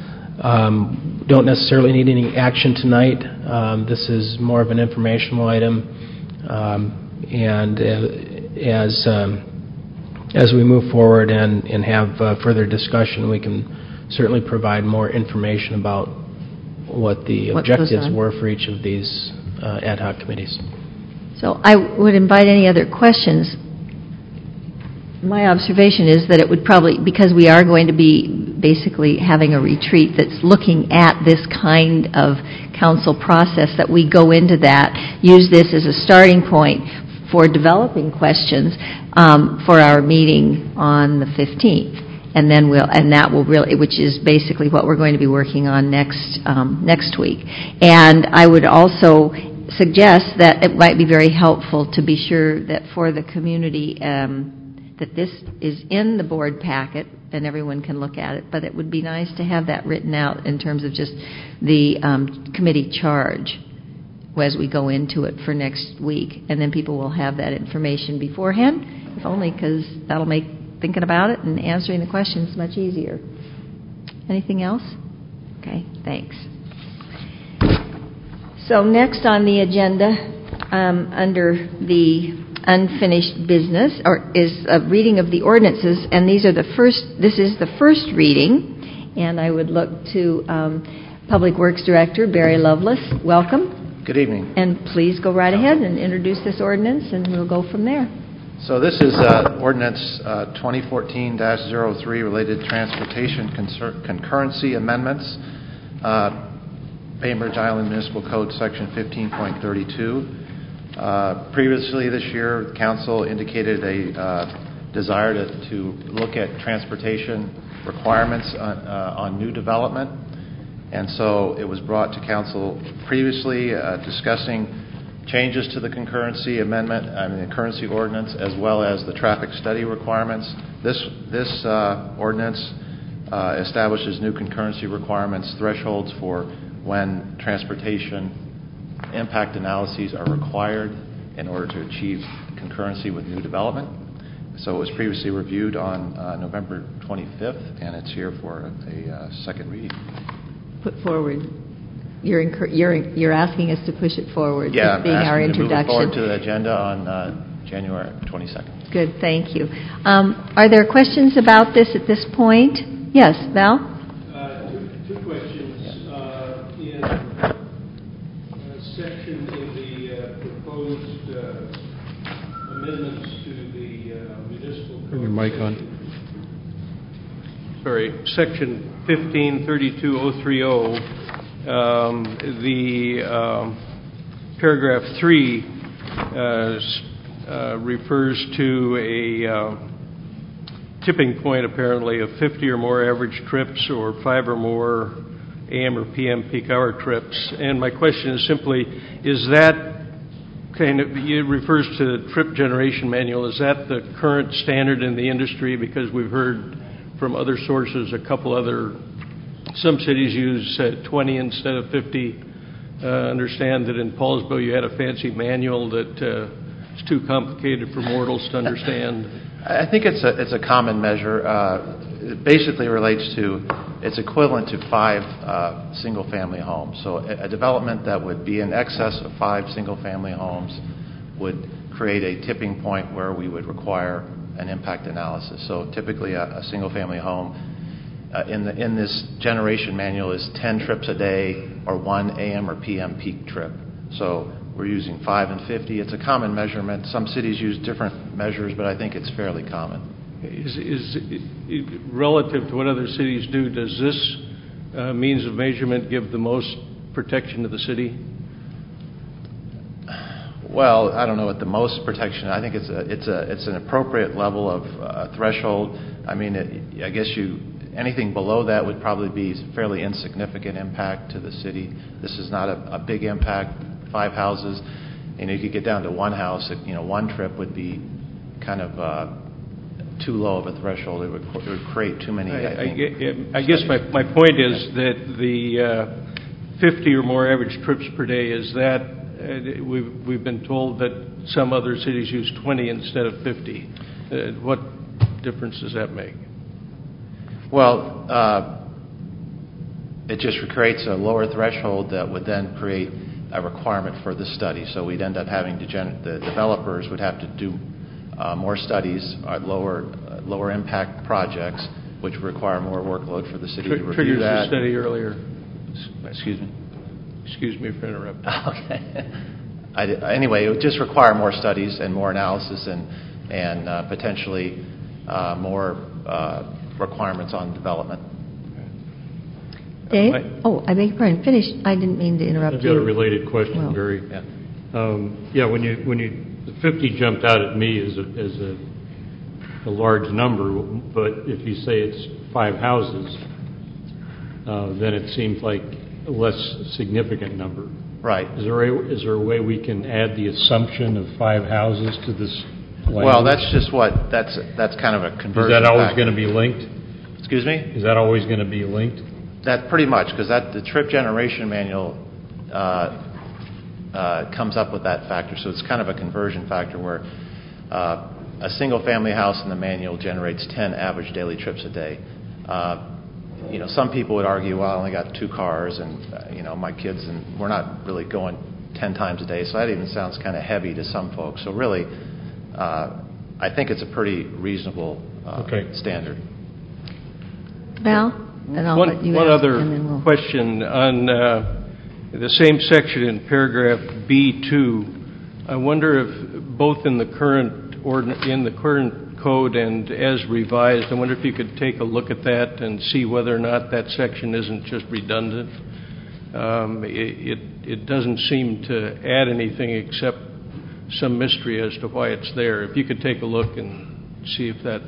Um, don't necessarily need any action tonight. Um, this is more of an informational item, um, and uh, as um, as we move forward and, and have uh, further discussion, we can certainly provide more information about what the what objectives were for each of these uh, ad hoc committees. So I would invite any other questions. My observation is that it would probably, because we are going to be basically having a retreat that's looking at this kind of council process, that we go into that, use this as a starting point for developing questions um, for our meeting on the fifteenth. And then we'll, and that will really, which is basically what we're going to be working on next um, next week. And I would also suggest that it might be very helpful to be sure that for the community um, that this is in the board packet and everyone can look at it, but it would be nice to have that written out in terms of just the um, committee charge as we go into it for next week. And then people will have that information beforehand, if only because that'll make thinking about it and answering the questions much easier. Anything else? Okay, thanks. So next on the agenda, um, under the unfinished business, or is a reading of the ordinances, and these are the first. This is the first reading, and I would look to um, Public Works Director Barry Lovelace. Welcome. Good evening. And please go right ahead and introduce this ordinance, and we'll go from there. So this is uh, ordinance uh, twenty fourteen dash zero three, related transportation concur- concurrency amendments. Uh, Bainbridge Island Municipal Code Section fifteen point thirty-two. Uh, previously this year, the council indicated a uh, desire to, to look at transportation requirements on, uh, on new development. And so it was brought to council previously uh, discussing changes to the concurrency amendment, I mean the concurrency ordinance, as well as the traffic study requirements. This, this uh, ordinance uh, establishes new concurrency requirements, thresholds for when transportation impact analyses are required in order to achieve concurrency with new development. So it was previously reviewed on uh, November twenty-fifth, and it's here for a uh, second reading. Put forward. You're, incur- you're, you're asking us to push it forward. Yeah, as being I'm our asking to move it introduction. forward to the agenda on uh, January twenty-second. Good, thank you. Um, are there questions about this at this point? Yes, Val? Uh, two, two questions. Uh, in a section in the uh, proposed uh, amendments to the uh, municipal code. Turn your mic on. Sorry, section fifteen thirty-two oh three oh, um, the um, paragraph three uh, uh, refers to a uh, tipping point, apparently, of fifty or more average trips or five or more A M or P M peak hour trips. And my question is simply, is that kind of, it refers to the trip generation manual, is that the current standard in the industry? Because we've heard from other sources, a couple other, some cities use uh, twenty instead of fifty. Uh, understand that in Paulsville you had a fancy manual that uh, is too complicated for mortals to understand. I think it's a it's a common measure. Uh, it basically relates to, it's equivalent to five uh, single-family homes. So a, a development that would be in excess of five single-family homes would create a tipping point where we would require an impact analysis. So typically a, a single-family home uh, in the in this generation manual is ten trips a day or one A M or P M peak trip. So we're using five and fifty. It's a common measurement. Some cities use different measures, but I think it's fairly common. Is, is it, relative to what other cities do, does this uh, means of measurement give the most protection to the city? Well, I don't know what the most protection. I think it's a it's a it's an appropriate level of uh, threshold. I mean, it, I guess you anything below that would probably be fairly insignificant impact to the city. This is not a, a big impact. Five houses, you know, you could get down to one house. You know, one trip would be kind of uh, too low of a threshold. It would, it would create too many. I, I, think, I, I guess my my point is that the uh, fifty or more average trips per day is that. Uh, we've, we've been told that some other cities use twenty instead of fifty. Uh, what difference does that make? Well, uh, it just creates a lower threshold that would then create a requirement for the study. So we'd end up having to, gen- the developers would have to do uh, more studies, uh, lower uh, lower impact projects, which require more workload for the city Tr- to review triggers that. the study earlier. Excuse me. Excuse me for interrupting. Okay. I, anyway, it would just require more studies and more analysis and and uh, potentially uh, more uh, requirements on development. Dave? Oh, I beg your pardon. Finish. I didn't mean to interrupt I've you. got a related question, well. Barry. Yeah. Um, yeah, when you when you the fifty jumped out at me as a as a, a large number, but if you say it's five houses, uh, then it seems like a less significant number. Right. Is there a, is there a way we can add the assumption of five houses to this language? Well, that's just what that's that's kind of a conversion. Is that always factor. going to be linked? Excuse me? Is that always going to be linked? That pretty much, because that the trip generation manual uh, uh, comes up with that factor. So it's kind of a conversion factor where uh, a single family house in the manual generates ten average daily trips a day. Uh, you know, some people would argue, well, I only got two cars and, uh, you know, my kids, and we're not really going ten times a day. So that even sounds kind of heavy to some folks. So really, uh, I think it's a pretty reasonable uh, okay. standard. Val? And I'll one let you one ask, other and then we'll... question on uh, the same section in paragraph B two. I wonder if both in the current ordin- in the current code and as revised, I wonder if you could take a look at that and see whether or not that section isn't just redundant. Um, it, it it doesn't seem to add anything except some mystery as to why it's there. If you could take a look and see if that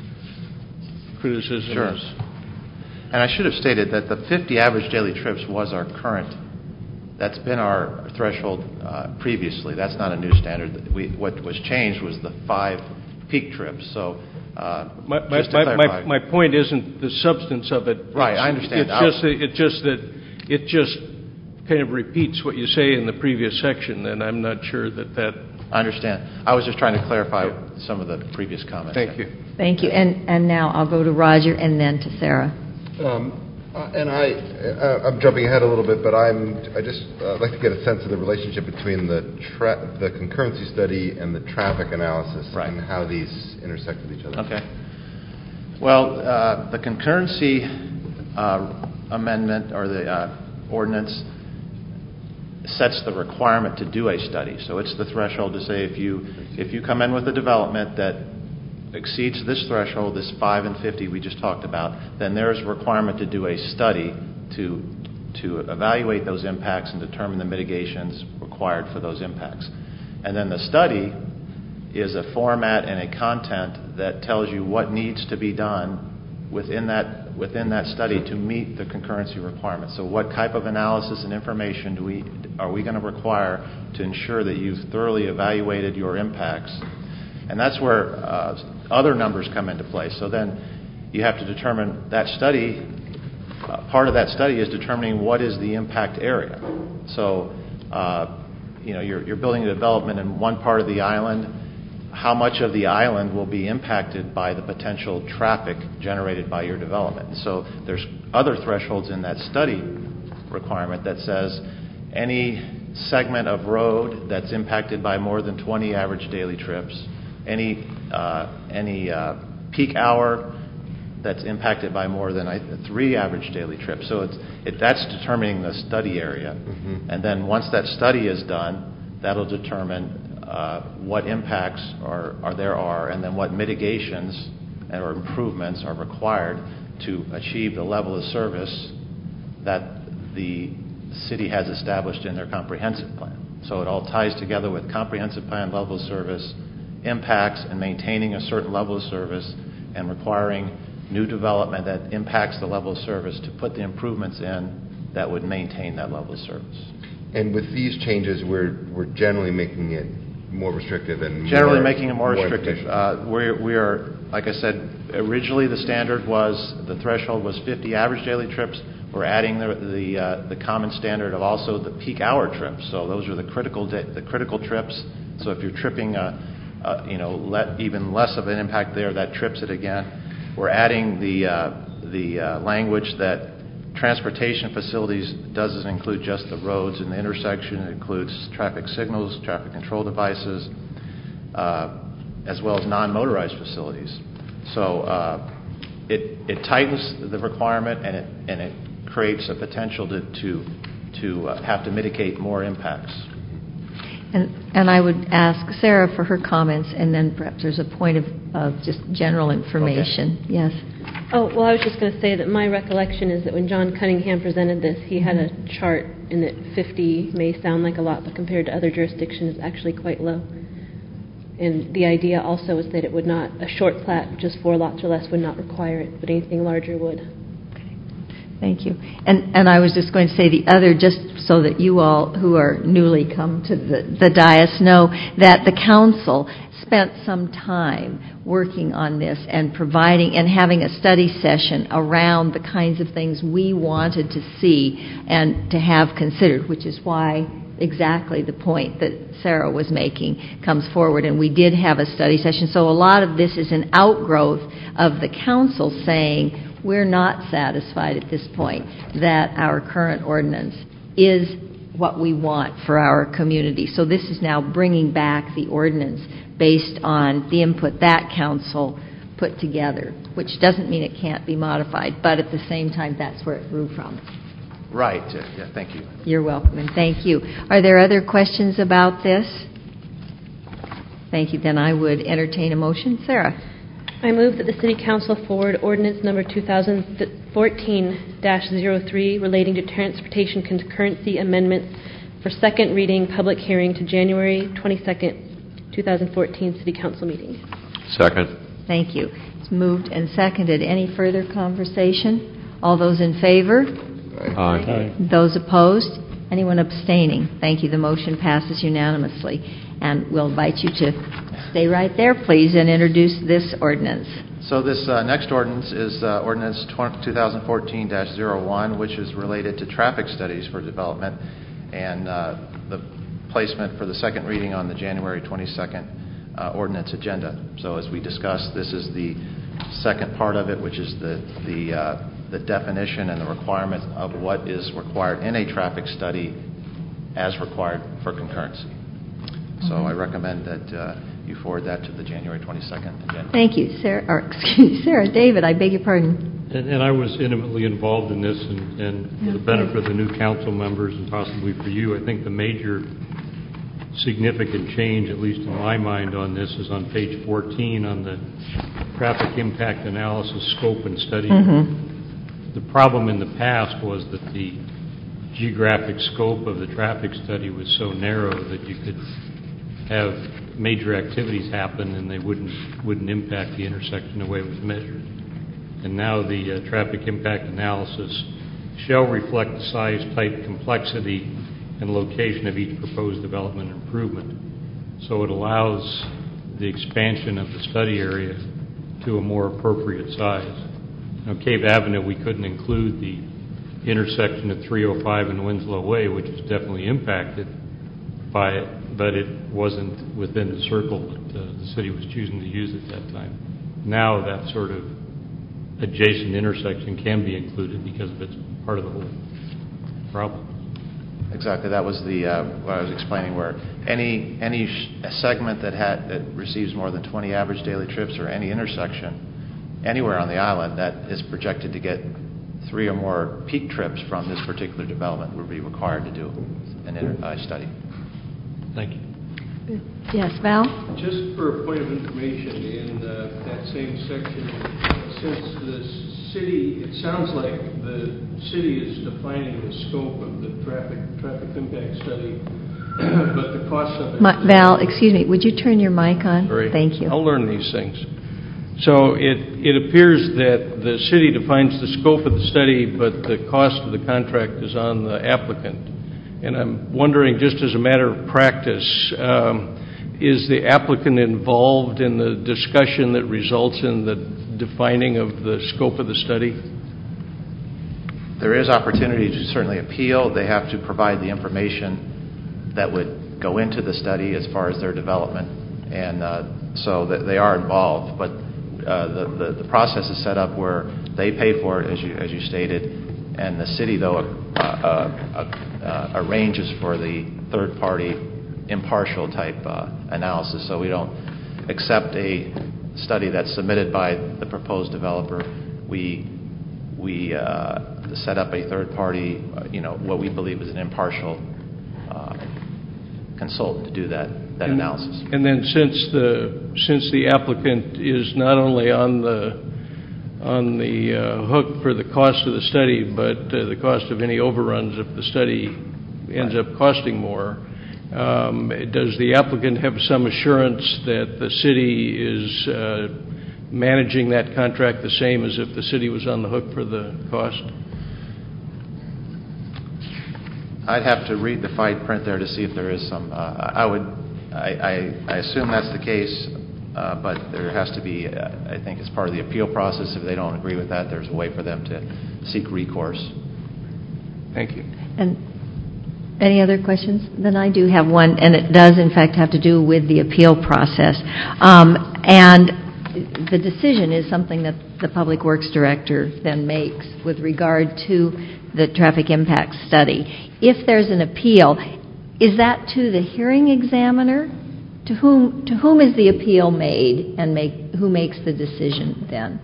criticism Sure. is... And I should have stated that the fifty average daily trips was our current, that's been our threshold uh, previously. That's not a new standard. We, what was changed was the five peak trips. So uh, my, my, just to my, clarify. my, my point isn't the substance of it. Right, it's, I understand. It's just, that, it's just that it just kind of repeats what you say in the previous section, and I'm not sure that that... I understand. I was just trying to clarify some of the previous comments. Thank you. Thank you. And, and now I'll go to Roger and then to Sarah. Um, uh, and I, uh, I'm jumping ahead a little bit, but I'm, I just uh, like to get a sense of the relationship between the tra- the concurrency study and the traffic analysis, right, and how these intersect with each other. Okay. Well, uh, the concurrency uh, amendment or the uh, ordinance sets the requirement to do a study. So it's the threshold to say if you if you come in with a development that exceeds this threshold, this five and fifty we just talked about, then there is a requirement to do a study to to evaluate those impacts and determine the mitigations required for those impacts. And then the study is a format and a content that tells you what needs to be done within that within that study to meet the concurrency requirements. So what type of analysis and information do we are we going to require to ensure that you've thoroughly evaluated your impacts? And that's where uh, other numbers come into play. So then you have to determine that study, uh, part of that study is determining what is the impact area. So, uh, you know, you're, you're building a development in one part of the island. How much of the island will be impacted by the potential traffic generated by your development? So there's other thresholds in that study requirement that says any segment of road that's impacted by more than twenty average daily trips, any uh, any uh, peak hour that's impacted by more than uh, three average daily trips. So it's, it, that's determining the study area. Mm-hmm. And then once that study is done, that'll determine uh, what impacts are, are there are, and then what mitigations or improvements are required to achieve the level of service that the city has established in their comprehensive plan. So it all ties together with comprehensive plan, level of service, impacts, and maintaining a certain level of service, and requiring new development that impacts the level of service to put the improvements in that would maintain that level of service. And with these changes, we're we're generally making it more restrictive and generally more, making it more, more restrictive. Uh, we we are, like I said, originally the standard was the threshold was fifty average daily trips. We're adding the the, uh, the common standard of also the peak hour trips. So those are the critical da- the critical trips. So if you're tripping, uh, uh, you know, let even less of an impact there, that trips it again. We're adding the uh, the uh, language that transportation facilities doesn't include just the roads and the intersection. It includes traffic signals, traffic control devices, uh, as well as non-motorized facilities. So uh, it it tightens the requirement, and it and it creates a potential to to, to uh, have to mitigate more impacts. And, and I would ask Sarah for her comments, and then perhaps there's a point of, of just general information. Okay. Yes. Oh, well, I was just going to say that my recollection is that when John Cunningham presented this, he had a chart, and that fifty may sound like a lot, but compared to other jurisdictions, it's actually quite low. And the idea also is that it would not, a short plat, just four lots or less, would not require it, but anything larger would. Thank you. And and I was just going to say the other, just so that you all who are newly come to the, the dais know that the council spent some time working on this and providing and having a study session around the kinds of things we wanted to see and to have considered, which is why exactly the point that Sarah was making comes forward. And we did have a study session. So a lot of this is an outgrowth of the council saying, we're not satisfied at this point that our current ordinance is what we want for our community. So this is now bringing back the ordinance based on the input that council put together, which doesn't mean it can't be modified, but at the same time, that's where it grew from. Right. Yeah, thank you. You're welcome, and thank you. Are there other questions about this? Thank you. Then I would entertain a motion. Sarah. I move that the City Council forward ordinance number two thousand fourteen dash zero three relating to transportation concurrency amendments for second reading, public hearing to January twenty-second, twenty fourteen City Council meeting. Second. Thank you. It's moved and seconded. Any further conversation? All those in favor? Aye. Those opposed? Anyone abstaining? Thank you. The motion passes unanimously. And we'll invite you to stay right there, please, and introduce this ordinance. So this uh, next ordinance is uh, Ordinance twenty fourteen dash oh one, which is related to traffic studies for development and uh, the placement for the second reading on the January twenty-second uh, ordinance agenda. So as we discussed, this is the second part of it, which is the the, uh, the definition and the requirement of what is required in a traffic study as required for concurrency. So I recommend that uh, you forward that to the January twenty-second agenda. Thank you, Sarah. Or, excuse me, Sarah. David, I beg your pardon. And, and I was intimately involved in this, and, and for the benefit of the new council members and possibly for you, I think the major significant change, at least in my mind, on this is on page fourteen on the traffic impact analysis scope and study. Mm-hmm. The problem in the past was that the geographic scope of the traffic study was so narrow that you could have major activities happen and they wouldn't wouldn't impact the intersection the way it was measured. And now the uh, traffic impact analysis shall reflect the size, type, complexity, and location of each proposed development improvement. So it allows the expansion of the study area to a more appropriate size. Now, Cave Avenue, we couldn't include the intersection of three oh five and Winslow Way, which is definitely impacted by it, but it wasn't within the circle that uh, the city was choosing to use at that time. Now that sort of adjacent intersection can be included because of it's part of the whole problem. Exactly. That was the uh, what I was explaining, where any any sh- segment that had that receives more than twenty average daily trips, or any intersection anywhere on the island that is projected to get three or more peak trips from this particular development would be required to do an inter- uh, study. Thank you. Yes, Val? Just for a point of information, in uh, that same section, since the city, it sounds like the city is defining the scope of the traffic traffic impact study, but the cost of it... My, Val, excuse me, would you turn your mic on? Sorry. Thank you. I'll learn these things. So it, it appears that the city defines the scope of the study, but the cost of the contract is on the applicant. And I'm wondering, just as a matter of practice, um, is the applicant involved in the discussion that results in the defining of the scope of the study? There is opportunity to certainly appeal. They have to provide the information that would go into the study as far as their development, and uh, so that they are involved. But uh, the, the the process is set up where they pay for it, as you as you stated, and the city, though, uh, uh, uh, arranges for the third-party impartial type uh, analysis. So we don't accept a study that's submitted by the proposed developer. We we uh, set up a third-party, uh, you know, what we believe is an impartial uh, consultant to do that that and, analysis. And then, since the since the applicant is not only on the on the uh, hook for the cost of the study, but uh, the cost of any overruns if the study ends right. up costing more. Um, does the applicant have some assurance that the city is uh, managing that contract the same as if the city was on the hook for the cost? I'd have to read the fine print there to see if there is some. Uh, I would, I, I, I assume that's the case, uh, but there has to be, uh, I think, as part of the appeal process. If they don't agree with that, there's a way for them to seek recourse. Thank you. And any other questions? Then I do have one, and it does, in fact, have to do with the appeal process. Um, and the decision is something that the Public Works Director then makes with regard to the traffic impact study. If there's an appeal, is that to the hearing examiner? To whom to whom is the appeal made, and make who makes the decision then?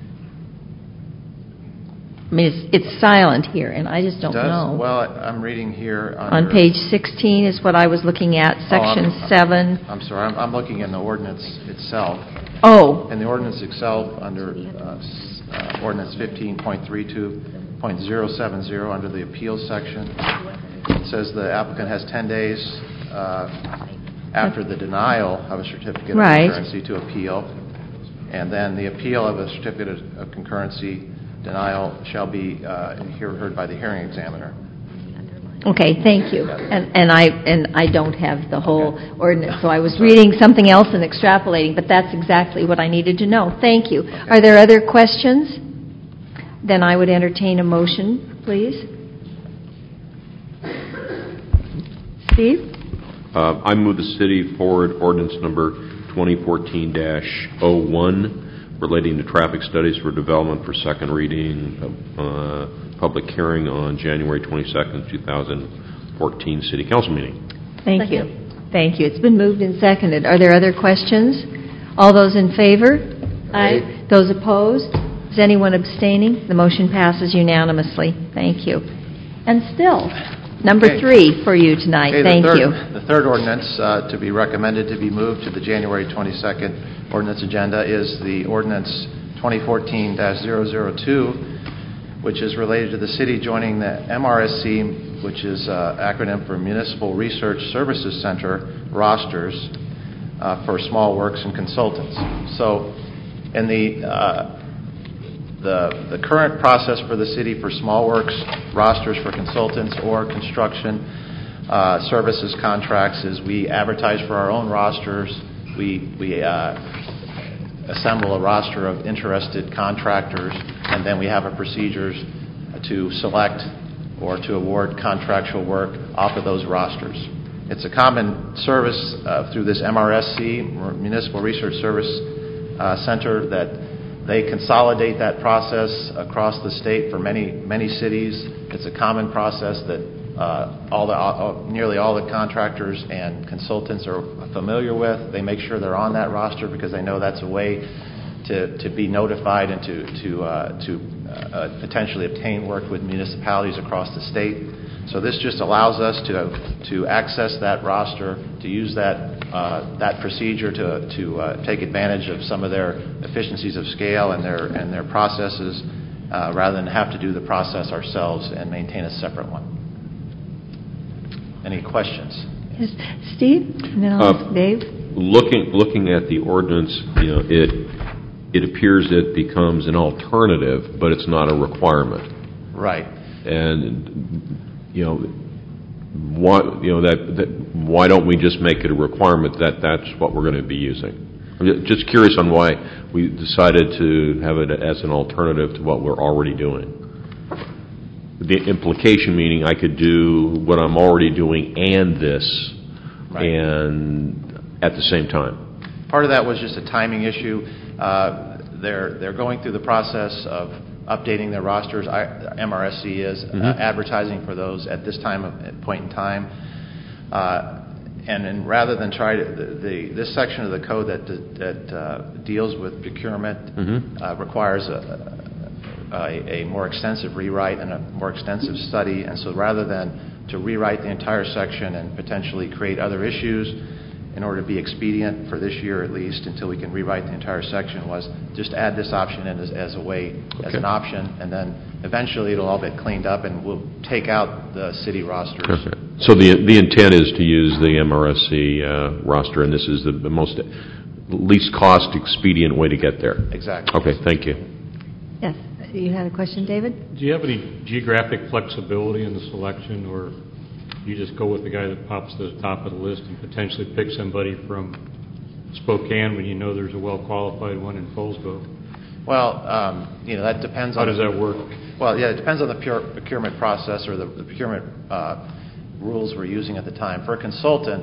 I mean, it's, it's silent here, and I just don't Does, know. Well, I'm reading here On under, page sixteen is what I was looking at, section oh, I'm, seven. I'm sorry, I'm, I'm looking in the ordinance itself. Oh. In the ordinance itself, under uh, uh, ordinance fifteen point thirty-two point oh seven oh, under the appeals section, it says the applicant has ten days uh, after the denial of a certificate right. of concurrency to appeal. And then the appeal of a certificate of concurrency denial shall be uh, heard by the hearing examiner. Okay, thank you. And, and I and I don't have the whole okay. ordinance, so I was reading something else and extrapolating, but that's exactly what I needed to know. Thank you. Okay. Are there other questions? Then I would entertain a motion, please. Steve? Uh, I move the city forward ordinance number twenty fourteen dash oh one relating to traffic studies for development for second reading, uh, public hearing on January twenty-second, twenty fourteen City Council meeting. Thank Second. you. Thank you. It's been moved and seconded. Are there other questions? All those in favor? Aye. Those opposed? Is anyone abstaining? The motion passes unanimously. Thank you. And still, number okay. three for you tonight. Okay, Thank the third, you. The third ordinance uh, to be recommended to be moved to the January twenty-second ordinance agenda is the ordinance twenty fourteen dash zero zero two, which is related to the city joining the M R S C, which is an uh, acronym for Municipal Research Services Center, rosters uh, for small works and consultants. So in the, uh, the, the current process for the city for small works, rosters for consultants, or construction uh, services contracts is we advertise for our own rosters. We, we uh, assemble a roster of interested contractors, and then we have a procedures to select or to award contractual work off of those rosters. It's a common service uh, through this M R S C, Municipal Research Service uh, Center, that they consolidate that process across the state for many, many cities. It's a common process that uh, all the, uh, nearly all the contractors and consultants are familiar with. They make sure they're on that roster because they know that's a way to, to be notified and to, to, uh, to uh, potentially obtain work with municipalities across the state. So this just allows us to, to access that roster, to use that, uh, that procedure to, to uh, take advantage of some of their efficiencies of scale and their, and their processes uh, rather than have to do the process ourselves and maintain a separate one. Any questions? Yes. Steve? And then I'll uh, ask Dave. Looking, looking at the ordinance, you know, it, it appears it becomes an alternative, but it's not a requirement. Right. And you know, why, you know that, that why don't we just make it a requirement that that's what we're going to be using? I'm just curious on why we decided to have it as an alternative to what we're already doing. The implication meaning I could do what I'm already doing and this, right, and at the same time. Part of that was just a timing issue. Uh, they're they're going through the process of updating their rosters. I, M R S C is mm-hmm. uh, advertising for those at this time of, point in time. Uh, and then rather than try to, the, the this section of the code that that uh, deals with procurement mm-hmm. uh, requires a, a, a more extensive rewrite and a more extensive study. And so rather than to rewrite the entire section and potentially create other issues, in order to be expedient for this year at least, until we can rewrite the entire section, was just add this option in as, as a way, okay. as an option, and then eventually it'll all get cleaned up and we'll take out the city rosters. Okay. So the the intent is to use the M R S C uh, roster, and this is the, the most least cost expedient way to get there. Exactly. Okay, thank you. Yes. You had a question, David? Do you have any geographic flexibility in the selection, or you just go with the guy that pops to the top of the list and potentially pick somebody from Spokane when you know there's a well-qualified one in Folesville? Well, um, you know, that depends How on... does that work? Well, yeah, it depends on the pure procurement process or the, the procurement uh, rules we're using at the time. For a consultant,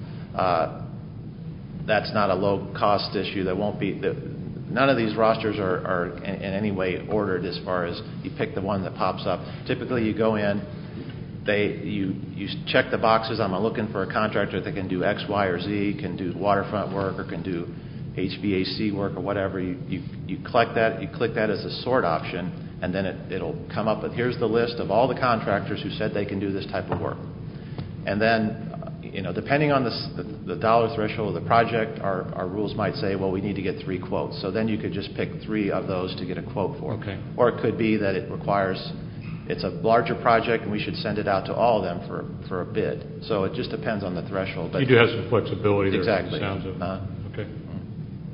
uh, that's not a low-cost issue. There won't be... The, none of these rosters are, are in, in any way ordered as far as you pick the one that pops up. Typically, you go in... They you you check the boxes. I'm looking for a contractor that can do X, Y, or Z, can do waterfront work, or can do H V A C work, or whatever. You you, you collect that. You click that as a sort option, and then it, it'll come up with here's the list of all the contractors who said they can do this type of work. And then, you know, depending on the the, the dollar threshold of the project, our our rules might say, well, we need to get three quotes. So then you could just pick three of those to get a quote for. Okay. Or it could be that it requires. It's a larger project, and we should send it out to all of them for for a bid. So it just depends on the threshold. But you do have some flexibility there. Exactly. Sounds of, uh, okay.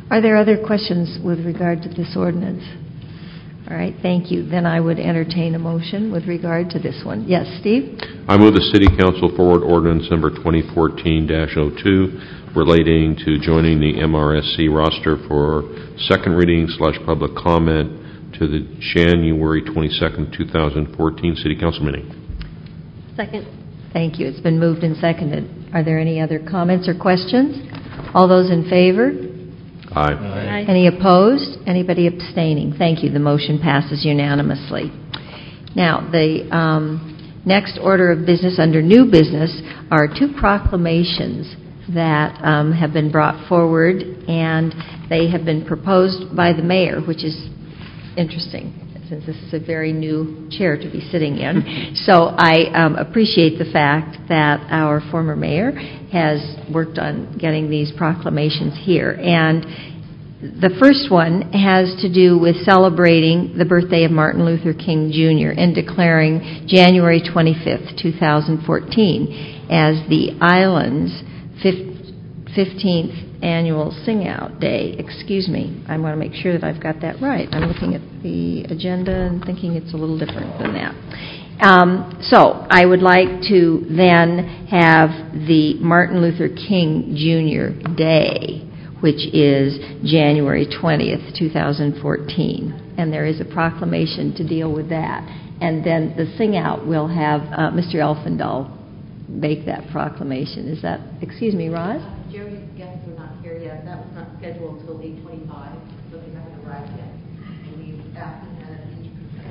Are there other questions with regard to this ordinance? All right, thank you. Then I would entertain a motion with regard to this one. Yes, Steve? I move the City Council forward ordinance number twenty fourteen dash oh two relating to joining the M R S C roster for second reading slash public comment to the January twenty-second, two thousand fourteen City Council meeting. Second. Thank you. It's been moved and seconded. Are there any other comments or questions? All those in favor? Aye. Aye. Any opposed? Anybody abstaining? Thank you. The motion passes unanimously. Now, the um, next order of business under new business are two proclamations that um, have been brought forward, and they have been proposed by the mayor, which is interesting, since this is a very new chair to be sitting in. So I um, appreciate the fact that our former mayor has worked on getting these proclamations here. And the first one has to do with celebrating the birthday of Martin Luther King Junior and declaring January twenty-fifth, two thousand fourteen as the island's fifteenth annual Sing Out Day. Excuse me, I want to make sure that I've got that right. I'm looking at the agenda and thinking it's a little different than that. Um, so I would like to then have the Martin Luther King Junior Day, which is January twentieth, two thousand fourteen. And there is a proclamation to deal with that. And then the Sing Out will have uh, Mister Elfendahl make that proclamation. Is that, excuse me, Roz? Jerry's guests are not here yet. That was not scheduled until eight twenty-five, so they haven't arrived yet. And we asked them that each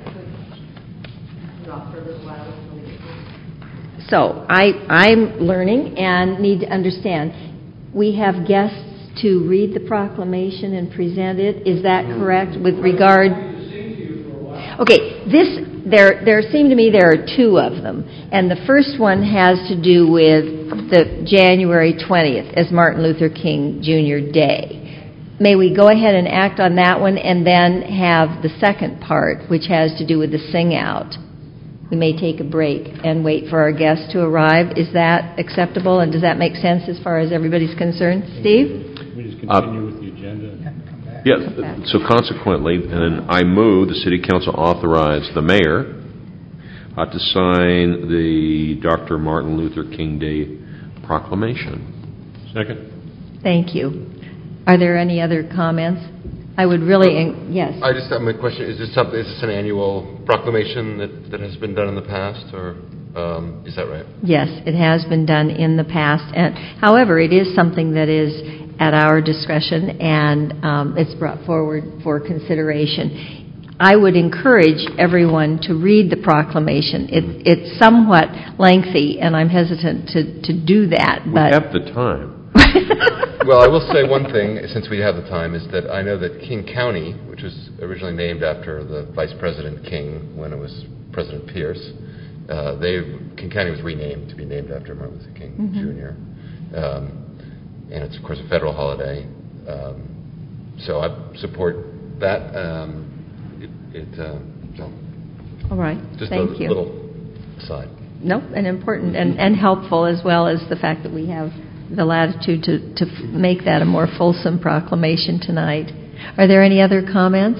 could drop for a little while until they get here. So I, I'm learning and need to understand. We have guests to read the proclamation and present it. Is that correct with regard? Okay, this there there seem to me there are two of them, and the first one has to do with the January twentieth as Martin Luther King Junior Day. May we go ahead and act on that one and then have the second part, which has to do with the Sing Out. We may take a break and wait for our guests to arrive. Is that acceptable, and does that make sense as far as everybody's concerned? Steve? We just continue uh, with the agenda. Yeah, so consequently, and I move the City Council authorize the mayor uh, to sign the Doctor Martin Luther King Day proclamation. Second. Thank you. Are there any other comments? I would really, in, yes. I just have my question: Is this something? Is this an annual proclamation that, that has been done in the past, or um, is that right? Yes, it has been done in the past. And however, it is something that is at our discretion, and um, it's brought forward for consideration. I would encourage everyone to read the proclamation. It, it's somewhat lengthy, and I'm hesitant to, to do that. We but have the time. Well, I will say one thing, since we have the time, is that I know that King County, which was originally named after the Vice President King when it was President Pierce, uh, they King County was renamed to be named after Martin Luther King mm-hmm. Junior Um, and it's, of course, a federal holiday. Um, so I support that. Um, it, it, uh, so All right. Just Thank a you. little aside. Nope, and important and, and helpful, as well as the fact that we have the latitude to, to f- make that a more fulsome proclamation tonight. Are there any other comments?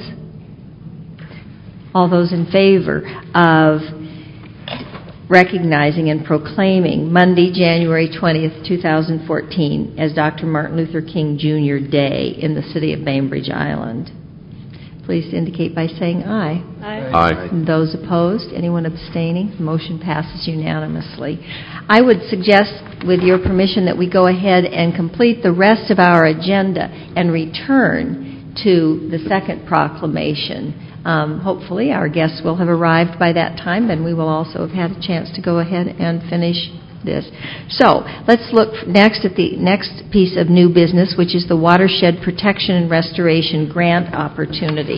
All those in favor of recognizing and proclaiming Monday, January twentieth, two thousand fourteen as Doctor Martin Luther King Junior Day in the city of Bainbridge Island, please indicate by saying aye. Aye. Aye. And those opposed? Anyone abstaining? The motion passes unanimously. I would suggest, with your permission, that we go ahead and complete the rest of our agenda and return to the second proclamation. Um, hopefully our guests will have arrived by that time, then we will also have had a chance to go ahead and finish this. So let's look next at the next piece of new business, which is the Watershed Protection and Restoration Grant Opportunity.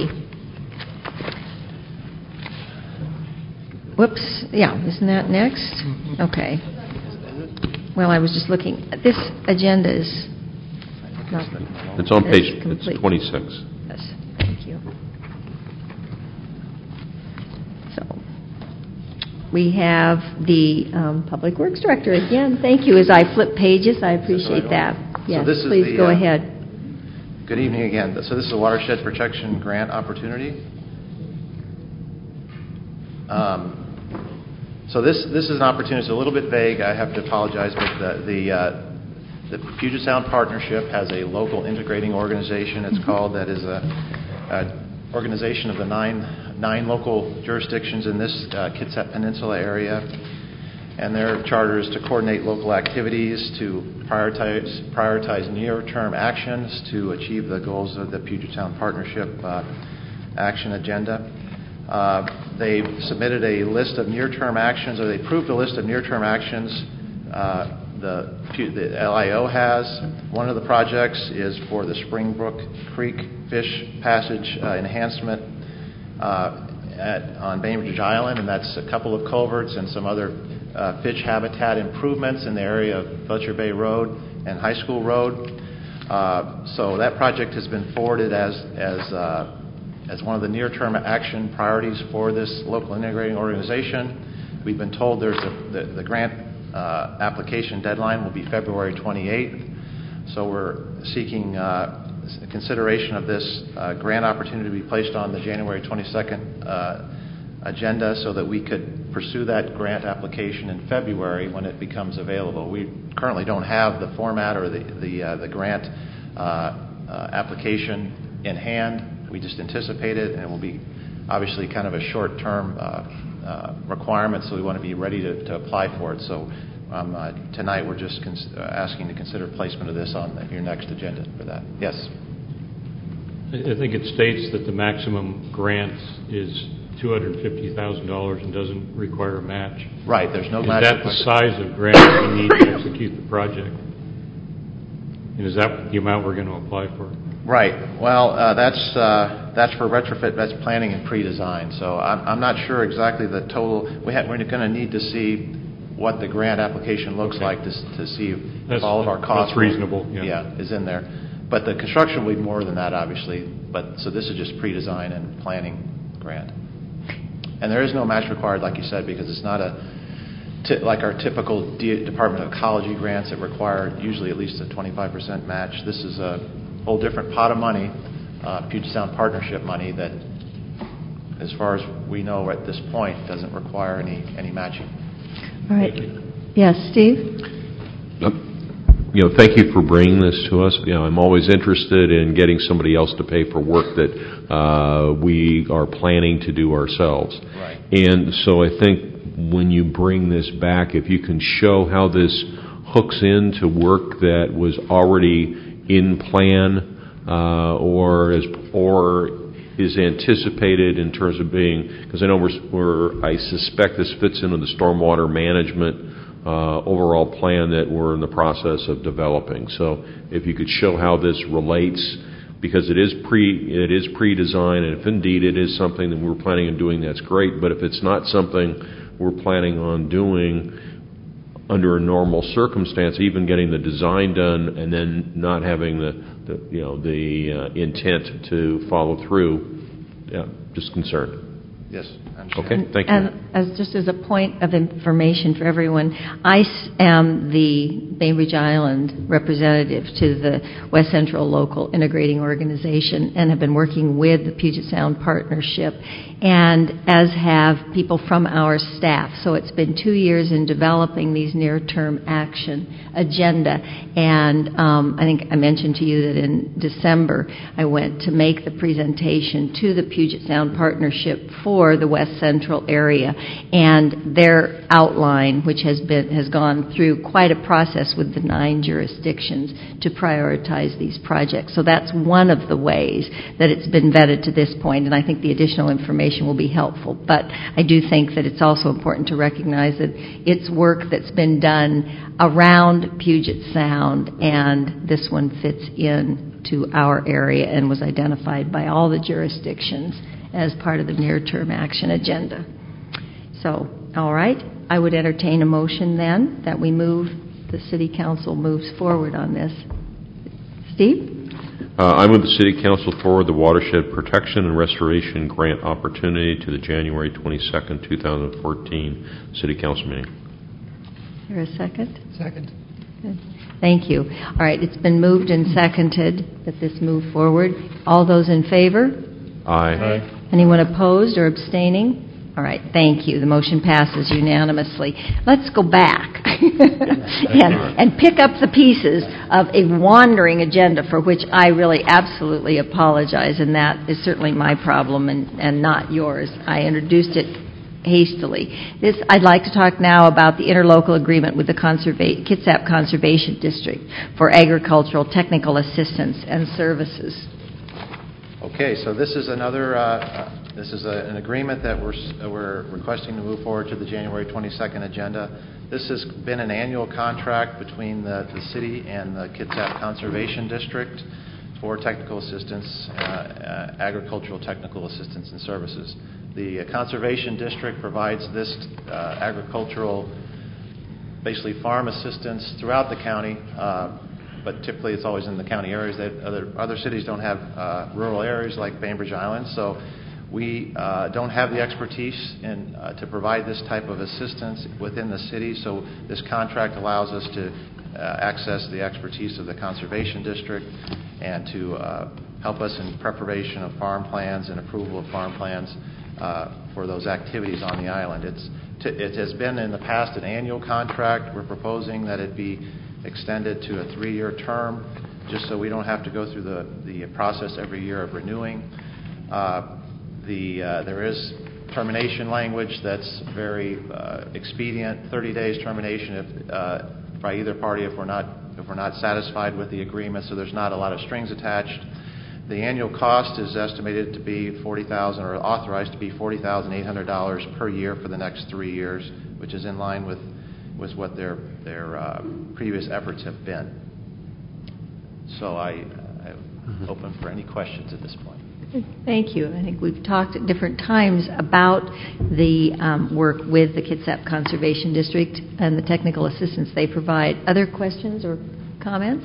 Whoops, yeah, isn't that next? Okay. Well, I was just looking. This agenda is not It's on page complete. It's twenty-six. Yes, thank you. So we have the um, Public Works Director again. Thank you. As I flip pages, I appreciate that. Yes, so this is please the, go uh, ahead. Good evening again. So this is a watershed protection grant opportunity. Um, so this this is an opportunity. It's a little bit vague. I have to apologize, but the the, uh, the Puget Sound Partnership has a local integrating organization. It's called that is a, a organization of the nine nine local jurisdictions in this uh, Kitsap Peninsula area. And their charter is to coordinate local activities, to prioritize prioritize near-term actions to achieve the goals of the Puget Sound Partnership uh, action agenda. Uh, they've submitted a list of near-term actions, or they approved a list of near-term actions. Uh, the, the L I O has. One of the projects is for the Springbrook Creek Fish Passage uh, enhancement uh, at, on Bainbridge Island, and that's a couple of culverts and some other Uh, fish habitat improvements in the area of Fletcher Bay Road and High School Road. Uh, so that project has been forwarded as as uh, as one of the near-term action priorities for this local integrating organization. We've been told there's a, the, the grant uh, application deadline will be February twenty-eighth. So we're seeking uh, consideration of this uh, grant opportunity to be placed on the January twenty-second uh, agenda so that we could pursue that grant application in February when it becomes available. We currently don't have the format or the the, uh, the grant uh, uh, application in hand. We just anticipate it, and it will be obviously kind of a short-term uh, uh, requirement, so we want to be ready to, to apply for it. So um, uh, tonight we're just cons- uh, asking to consider placement of this on the, your next agenda for that. Yes? I think it states that the maximum grant is two hundred fifty thousand dollars and doesn't require a match. Right, there's no is match. Is that the size of grant we need to execute the project? And is that the amount we're going to apply for? Right. Well, uh, that's uh, that's for retrofit. That's planning and pre-design. So I'm, I'm not sure exactly the total. We have, we're going to need to see what the grant application looks okay. like to, to see if that's, all of our costs that's reasonable. Will, yeah. yeah, is in there. But the construction will be more than that, obviously. But so this is just pre-design and planning grant. And there is no match required, like you said, because it's not a t- like our typical D- Department of Ecology grants that require usually at least a twenty-five percent match. This is a whole different pot of money, uh, Puget Sound Partnership money that, as far as we know at this point, doesn't require any, any matching. All right. Yes, Steve? You know, thank you for bringing this to us. You know, I'm always interested in getting somebody else to pay for work that uh, we are planning to do ourselves. Right. And so I think when you bring this back, if you can show how this hooks into work that was already in plan uh, or is or is anticipated in terms of being, because I know we're, we're I suspect this fits into the stormwater management Uh, overall plan that we're in the process of developing. So if you could show how this relates, because it is pre it is pre-designed, and if indeed it is something that we're planning on doing, that's great. But if it's not something we're planning on doing under a normal circumstance, even getting the design done and then not having the, the you know the uh, intent to follow through, yeah, just concerned. Yes. Okay, thank you. And as just as a point of information for everyone, I am the Bainbridge Island representative to the West Central Local Integrating Organization and have been working with the Puget Sound Partnership, and as have people from our staff. So it's been two years in developing these near-term action agenda, and um, I think I mentioned to you that in December I went to make the presentation to the Puget Sound Partnership for the West Central area, and their outline, which has been has gone through quite a process with the nine jurisdictions to prioritize these projects. So that's one of the ways that it's been vetted to this point, and I think the additional information will be helpful. But I do think that it's also important to recognize that it's work that's been done around Puget Sound, and this one fits in to our area and was identified by all the jurisdictions as part of the near-term action agenda. So, all right, I would entertain a motion then that we move, the City Council moves forward on this. Steve? Uh, I move the City Council forward the Watershed Protection and Restoration Grant opportunity to the January twenty-second, twenty fourteen City Council meeting. Is there a second? Second. Good. Thank you. All right, it's been moved and seconded that this move forward. All those in favor? Aye. Aye. Anyone opposed or abstaining? All right, thank you. The motion passes unanimously. Let's go back and, and pick up the pieces of a wandering agenda for which I really absolutely apologize, and that is certainly my problem and, and not yours. I introduced it hastily. This, I'd like to talk now about the interlocal agreement with the Conserva- Kitsap Conservation District for agricultural technical assistance and services. Okay, so this is another, uh, this is a, an agreement that we're, uh, we're requesting to move forward to the January twenty-second agenda. This has been an annual contract between the, the city and the Kitsap Conservation District for technical assistance, uh, uh, agricultural technical assistance and services. The uh, Conservation District provides this uh, agricultural, basically farm assistance throughout the county, uh, but typically it's always in the county areas. That other other cities don't have uh, rural areas like Bainbridge Island, so we uh, don't have the expertise in, uh, to provide this type of assistance within the city. So this contract allows us to uh, access the expertise of the Conservation District and to uh, help us in preparation of farm plans and approval of farm plans uh, for those activities on the island. It's t- it has been in the past an annual contract. We're proposing that it be extended to a three-year term, just so we don't have to go through the, the process every year of renewing. Uh, the uh, there is termination language that's very uh, expedient, thirty days termination if, uh, by either party if we're not if we're not satisfied with the agreement. So there's not a lot of strings attached. The annual cost is estimated to be forty thousand dollars, or authorized to be forty thousand eight hundred dollars per year for the next three years, which is in line with with what their their uh, previous efforts have been. So I, I'm open for any questions at this point. Thank you. I think we've talked at different times about the um, work with the Kitsap Conservation District and the technical assistance they provide. Other questions or comments?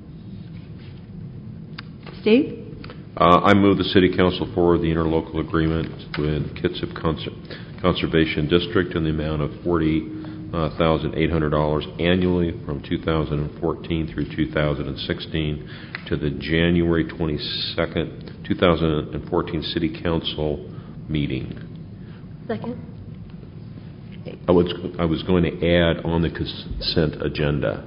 Steve? Uh, I move the City Council forward the interlocal agreement with Kitsap Conser- Conservation District in the amount of forty thousand eight hundred dollars annually from two thousand fourteen through two thousand sixteen to the January twenty-second, two thousand fourteen City Council meeting. Second. I was, I was going to add on the consent agenda.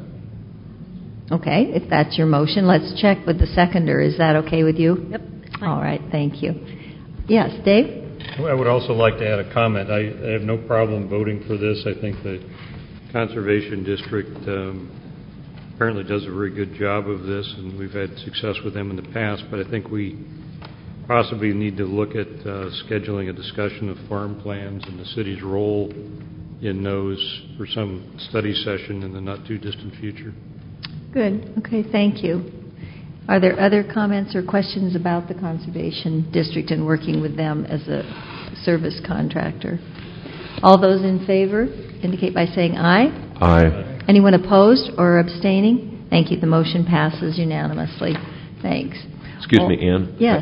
Okay, if that's your motion, let's check with the seconder. Is that okay with you? Yep. All right, thank you. Yes, Dave? I would also like to add a comment. I, I have no problem voting for this. I think the Conservation District um, apparently does a very good job of this, and we've had success with them in the past, but I think we possibly need to look at uh, scheduling a discussion of farm plans and the city's role in those for some study session in the not-too-distant future. Good. Okay, thank you. Are there other comments or questions about the Conservation District and working with them as a service contractor? All those in favor indicate by saying aye. Aye. Anyone opposed or abstaining? Thank you. The motion passes unanimously. Thanks. Excuse well, me, Ann? Yes.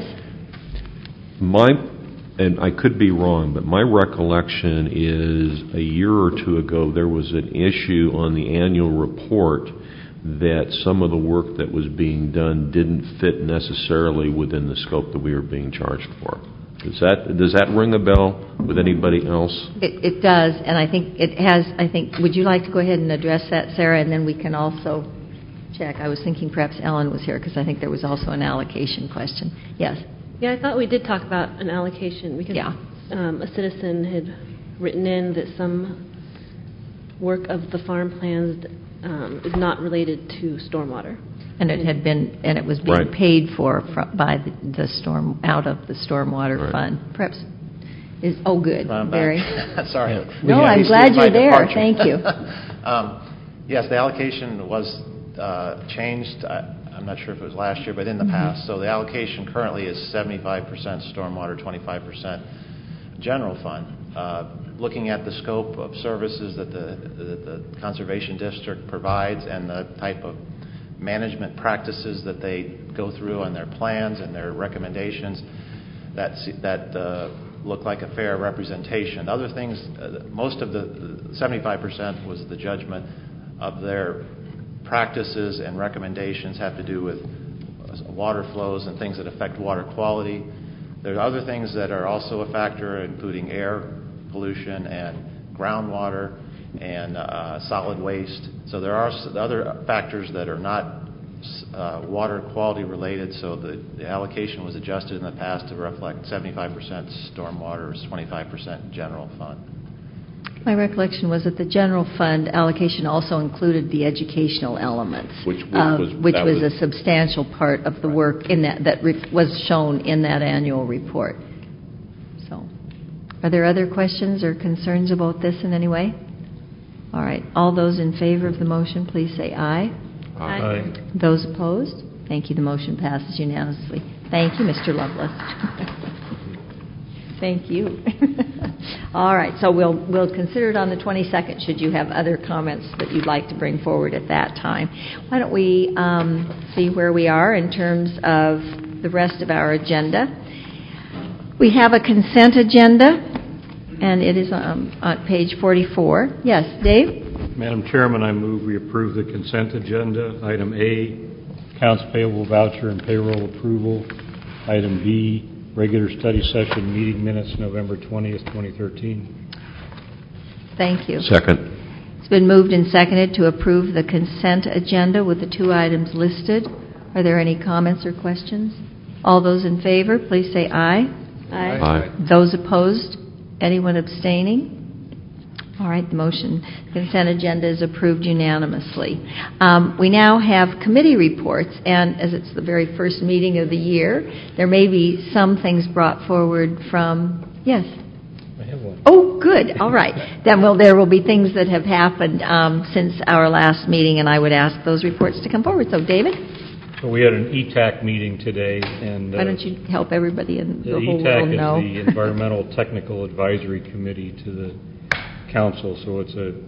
My, and I could be wrong, but my recollection is a year or two ago there was an issue on the annual report that some of the work that was being done didn't fit necessarily within the scope that we were being charged for. Does that does that ring a bell with anybody else? It, it does, and I think it has. I think. Would you like to go ahead and address that, Sarah, and then we can also check. I was thinking perhaps Ellen was here because I think there was also an allocation question. Yes. Yeah, I thought we did talk about an allocation because yeah. um, a citizen had written in that some work of the farm plans um, is not related to stormwater. And it had been, and it was being right. paid for from, by the, the storm out of the stormwater right. fund. Perhaps is oh good, Barry. Sorry. No, I'm glad you're there. Departure. Thank you. um, yes, the allocation was uh, changed. I, I'm not sure if it was last year, but in the mm-hmm. past. So the allocation currently is seventy-five percent stormwater, twenty-five percent general fund. Uh, looking at the scope of services that the, that the Conservation District provides and the type of management practices that they go through on their plans and their recommendations, that that uh, look like a fair representation. Other things, uh, most of the seventy-five percent was the judgment of their practices and recommendations have to do with water flows and things that affect water quality. There are other things that are also a factor, including air pollution and groundwater and uh, solid waste. So there are other factors that are not uh, water quality related, so the, the allocation was adjusted in the past to reflect seventy-five percent stormwater, twenty-five percent general fund. My recollection was that the general fund allocation also included the educational elements, which, which uh, was, which was, was a substantial part of the work in that that re- was shown in that annual report. So, are there other questions or concerns about this in any way? All right. All those in favor of the motion, please say aye. Aye. Aye. Those opposed? Thank you. The motion passes unanimously. Thank you, Mister Lovelace. Thank you. All right, so we'll we'll consider it on the twenty-second should you have other comments that you'd like to bring forward at that time. Why don't we um, see where we are in terms of the rest of our agenda. We have a consent agenda, and it is um, on page forty-four. Yes, Dave? Madam Chairman, I move we approve the consent agenda. Item A, accounts payable voucher and payroll approval. Item B, regular study session meeting minutes, November twentieth, twenty thirteen. Thank you. Second. It's been moved and seconded to approve the consent agenda with the two items listed. Are there any comments or questions? All those in favor, please say aye. Aye. Aye. Those opposed? Anyone abstaining? All right, the motion, consent agenda is approved unanimously. Um, we now have committee reports, and as it's the very first meeting of the year, there may be some things brought forward from, yes? I have one. Oh, good. All right. Then well, there will be things that have happened um, since our last meeting, and I would ask those reports to come forward. So, David? So we had an E T A C meeting today, and uh, why don't you help everybody in the, the whole E T A C world know? is the Environmental Technical Advisory Committee to the Council, so it's a,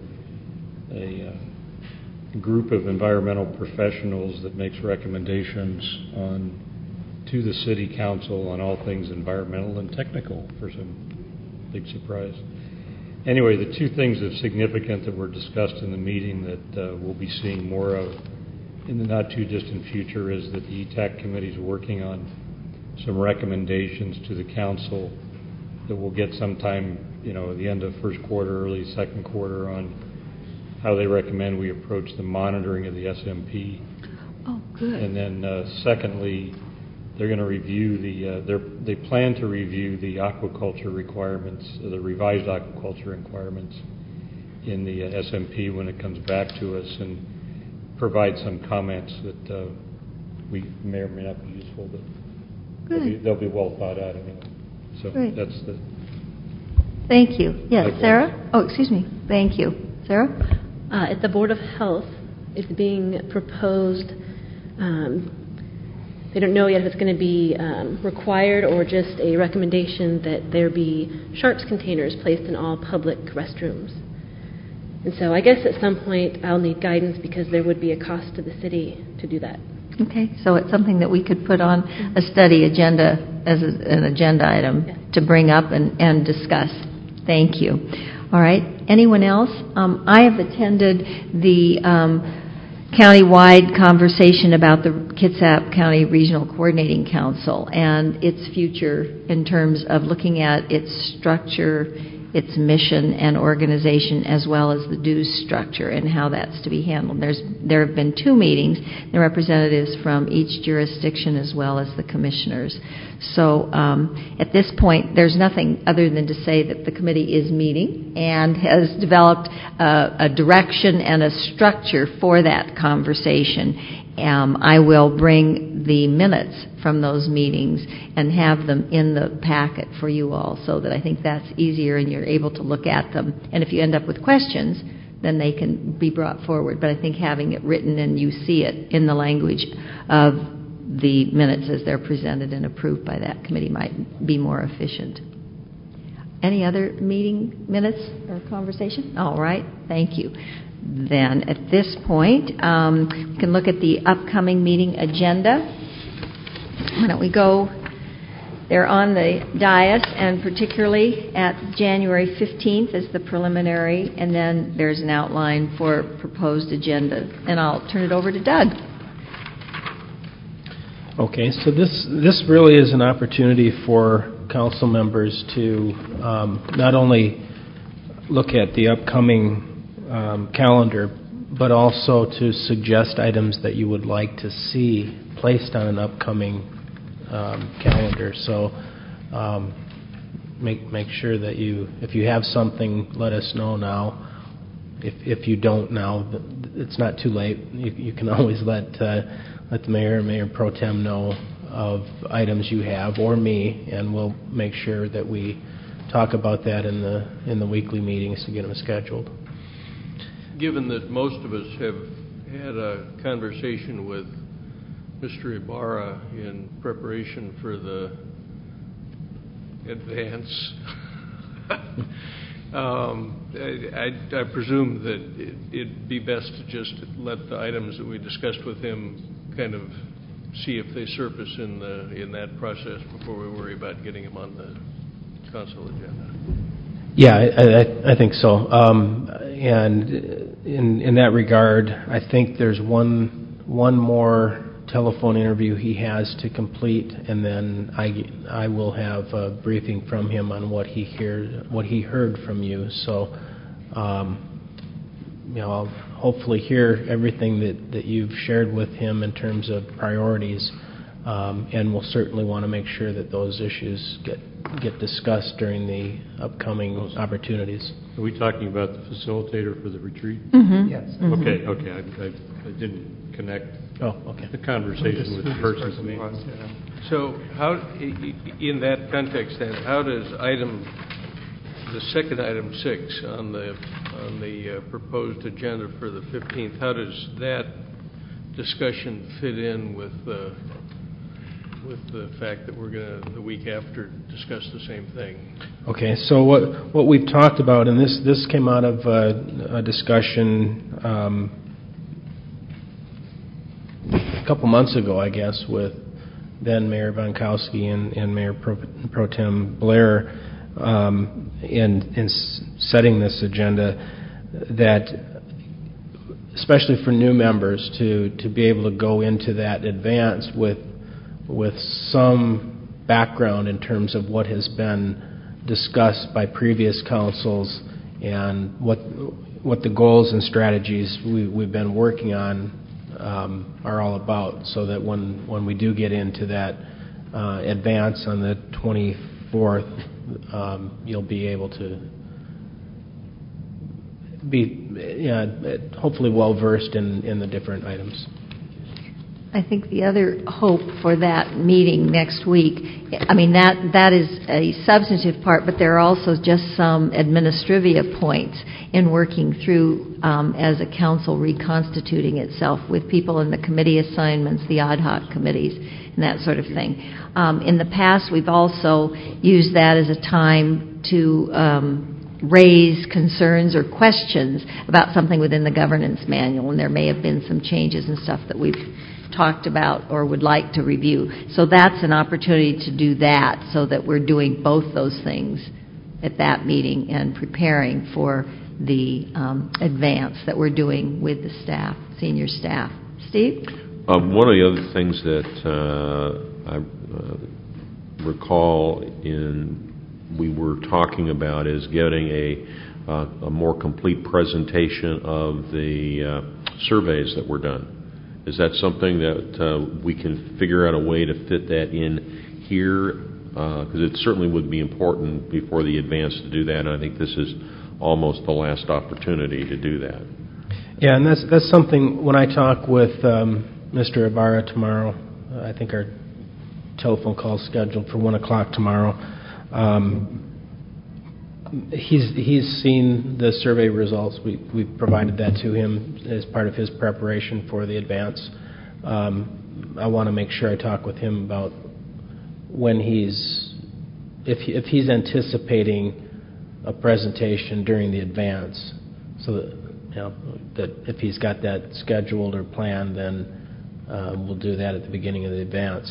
a uh, group of environmental professionals that makes recommendations on to the City Council on all things environmental and technical, for some big surprise. Anyway, the two things of significance that were discussed in the meeting that uh, we'll be seeing more of in the not-too-distant future is that the E T A C Committee is working on some recommendations to the Council that we'll get sometime, you know, at the end of first quarter, early second quarter, on how they recommend we approach the monitoring of the S M P. Oh, good. And then, uh, secondly, they're going to review the. Uh, they're, they plan to review the aquaculture requirements, uh, the revised aquaculture requirements in the uh, S M P when it comes back to us, and provide some comments that uh, we may or may not be useful, but they'll be, they'll be well thought out anyway. So Great. that's the. Thank you. Yes, Likewise. Sarah? Oh, excuse me. Thank you. Sarah? Uh, at the Board of Health, it's being proposed, um, they don't know yet if it's going to be um, required or just a recommendation that there be sharps containers placed in all public restrooms. And so I guess at some point I'll need guidance because there would be a cost to the city to do that. Okay, so it's something that we could put on a study agenda as a, an agenda item Yes. to bring up and, and discuss. Thank you. All right, anyone else? Um, I have attended the um, county-wide conversation about the Kitsap County Regional Coordinating Council and its future in terms of looking at its structure, its mission and organization, as well as the dues structure and how that's to be handled. There's, there have been two meetings, the representatives from each jurisdiction as well as the commissioners. So um, at this point, there's nothing other than to say that the committee is meeting and has developed a, a direction and a structure for that conversation. Um, I will bring the minutes from those meetings and have them in the packet for you all so that I think that's easier and you're able to look at them. And if you end up with questions, then they can be brought forward. But I think having it written and you see it in the language of the minutes as they're presented and approved by that committee might be more efficient. Any other meeting minutes or conversation? All right, thank you. Then at this point, um, we can look at the upcoming meeting agenda. Why don't we go They're on the dais, and particularly at January fifteenth is the preliminary, and then there's an outline for proposed agenda. And I'll turn it over to Doug. Okay, so this this really is an opportunity for council members to um, not only look at the upcoming um, calendar, but also to suggest items that you would like to see placed on an upcoming um, calendar. So um, make make sure that you, if you have something, let us know now. If if you don't now, it's not too late. You, you can always let uh, let the mayor, Mayor Pro Tem know of items you have, or me, and we'll make sure that we talk about that in the in the weekly meetings to get them scheduled. Given that most of us have had a conversation with Mister Ibarra in preparation for the advance, um, I, I, I presume that it, it'd be best to just let the items that we discussed with him kind of see if they surface in the in that process before we worry about getting them on the council agenda. Yeah, I, I, I think so. Um, and in in that regard, I think there's one one more telephone interview he has to complete, and then I, I will have a briefing from him on what he heard what he heard from you. So, um, you know, I'll hopefully hear everything that, that you've shared with him in terms of priorities, um, and we'll certainly want to make sure that those issues get get discussed during the upcoming opportunities. Are we talking about the facilitator for the retreat? Mm-hmm. Yes. Mm-hmm. Okay, okay. I, I, I didn't connect oh, okay. the conversation with the person. person was, yeah. So how, in that context then, how does item, the second item six on the on the uh, proposed agenda for the fifteenth, how does that discussion fit in with uh, with the fact that we're going to, the week after, discuss the same thing? Okay, so what what we've talked about, and this, this came out of uh, a discussion um, a couple months ago, I guess, with then Mayor Bonkowski and, and Mayor Pro, Pro Tem Blair um, in, in setting this agenda, that especially for new members to, to be able to go into that advance with with some background in terms of what has been discussed by previous councils and what what the goals and strategies we, we've been working on um, are all about, so that when, when we do get into that uh, advance on the twenty-fourth, um, you'll be able to be yeah, hopefully well versed in, in the different items. I think the other hope for that meeting next week, I mean, that that is a substantive part, but there are also just some administrivia points in working through um, as a council reconstituting itself with people in the committee assignments, the ad hoc committees, and that sort of thing. Um, in the past, we've also used that as a time to um, raise concerns or questions about something within the governance manual, and there may have been some changes and stuff that we've talked about or would like to review. So that's an opportunity to do that, so that we're doing both those things at that meeting and preparing for the um, advance that we're doing with the staff, senior staff. Steve? Um, one of the other things that uh, I uh, recall in we were talking about is getting a, uh, a more complete presentation of the uh, surveys that were done. Is that something that uh, we can figure out a way to fit that in here? Because uh, it certainly would be important before the advance to do that, and I think this is almost the last opportunity to do that. Yeah, and that's that's something, when I talk with um, Mister Ibarra tomorrow, uh, I think our telephone call is scheduled for one o'clock tomorrow. Um, He's he's seen the survey results. We we provided that to him as part of his preparation for the advance. Um, I want to make sure I talk with him about when he's if he, if he's anticipating a presentation during the advance, so that you know that if he's got that scheduled or planned, then uh, we'll do that at the beginning of the advance.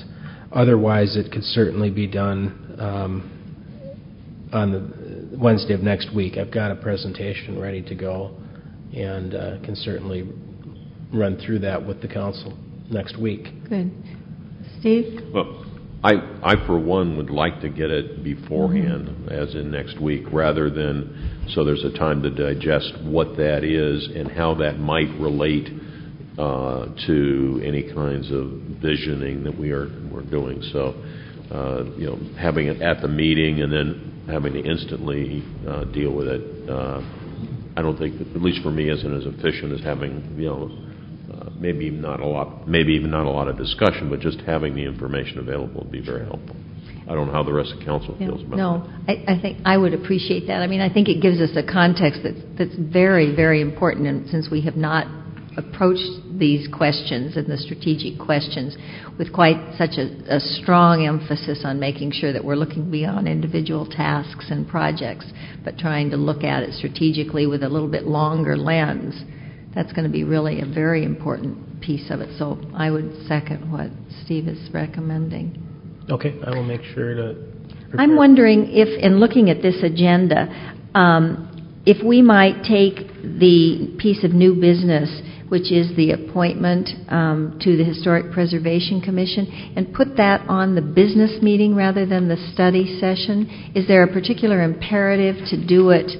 Otherwise, it could certainly be done um, on the Wednesday of next week. I've got a presentation ready to go, and uh, can certainly run through that with the council next week. Good. Steve? Well, I, I for one, would like to get it beforehand, mm-hmm. as in next week, rather than so there's a time to digest what that is and how that might relate uh, to any kinds of visioning that we are we're doing. So, uh, you know, having it at the meeting and then having to instantly uh, deal with it, uh, I don't think, at least for me, isn't as efficient as having, you know, uh, maybe not a lot, maybe even not a lot of discussion, but just having the information available would be very helpful. I don't know how the rest of council Yeah, feels about no, that. I, I think I would appreciate that. I mean, I think it gives us a context that's, that's very, very important, and since we have not approached these questions and the strategic questions with quite such a, a strong emphasis on making sure that we're looking beyond individual tasks and projects, but trying to look at it strategically with a little bit longer lens. That's going to be really a very important piece of it. So I would second what Steve is recommending. Okay, I will make sure to prepare. I'm wondering if, in looking at this agenda, um, if we might take the piece of new business, which is the appointment um, to the Historic Preservation Commission, and put that on the business meeting rather than the study session. Is there a particular imperative to do it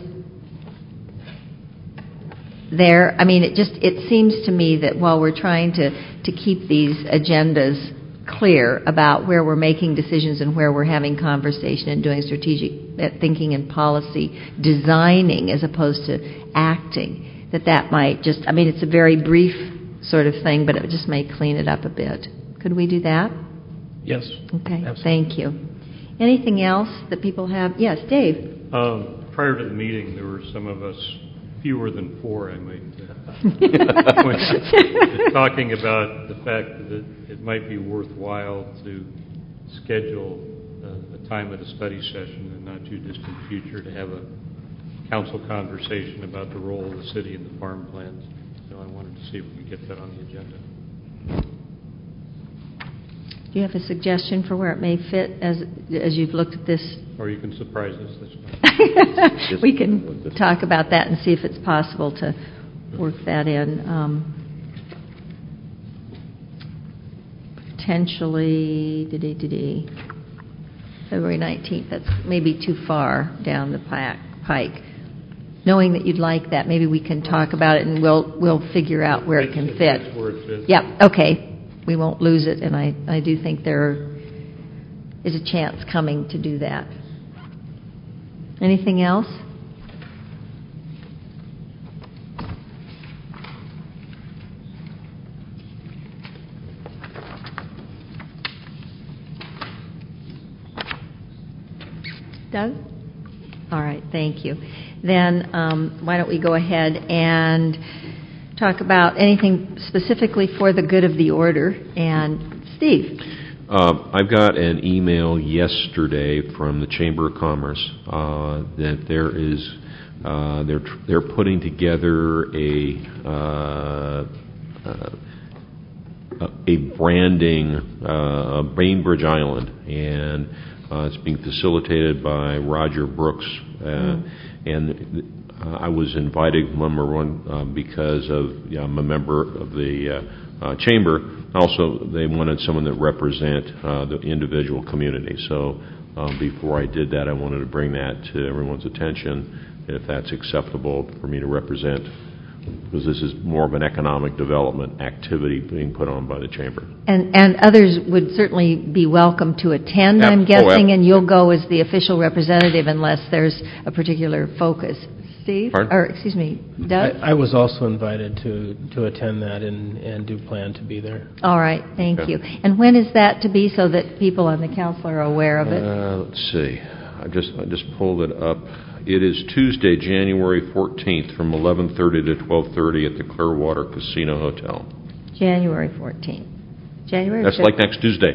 there? I mean, it just it seems to me that while we're trying to, to keep these agendas clear about where we're making decisions and where we're having conversation and doing strategic thinking and policy designing as opposed to acting, that that might just, I mean, it's a very brief sort of thing, but it just may clean it up a bit. Could we do that? Yes. Okay, absolutely. Thank you. Anything else that people have? Yes, Dave. Um, prior to the meeting, there were some of us, fewer than four, I might uh, talking about the fact that it might be worthwhile to schedule a, a time at a study session in the not too distant future to have a council conversation about the role of the city in the farm plans. So I wanted to see if we could get that on the agenda. Do you have a suggestion for where it may fit as as you've looked at this? Or you can surprise us this time. We can talk about that and see if it's possible to work that in. Um, potentially, dee-dee-dee-dee, February nineteenth. That's maybe too far down the pike. Knowing that you'd like that, maybe we can talk about it and we'll we'll figure out where it can fit. Yeah, okay. We won't lose it, and I, I do think there is a chance coming to do that. Anything else? Doug? All right, thank you. Then um, why don't we go ahead and talk about anything specifically for the good of the order. And Steve. Uh, I've got an email yesterday from the Chamber of Commerce uh, that there is uh, they're they're putting together a uh, uh, a branding uh, of Bainbridge Island, and uh, it's being facilitated by Roger Brooks, uh, mm. and. Uh, I was invited, number one, uh, because of you know, I'm a member of the uh, uh, chamber. Also, they wanted someone that represent uh, the individual community. So um, before I did that, I wanted to bring that to everyone's attention, if that's acceptable for me to represent, because this is more of an economic development activity being put on by the chamber. And and others would certainly be welcome to attend, Yep. I'm guessing, oh, and you'll go as the official representative unless there's a particular focus. Steve? Pardon? Or, excuse me, Doug? I, I was also invited to, to attend that and, and do plan to be there. All right, thank Okay. you. And when is that to be so that people on the council are aware of it? Uh, let's see. I just I just pulled it up. It is Tuesday, January fourteenth, from eleven thirty to twelve thirty at the Clearwater Casino Hotel. January fourteenth. January That's fifth. like next Tuesday. Yeah.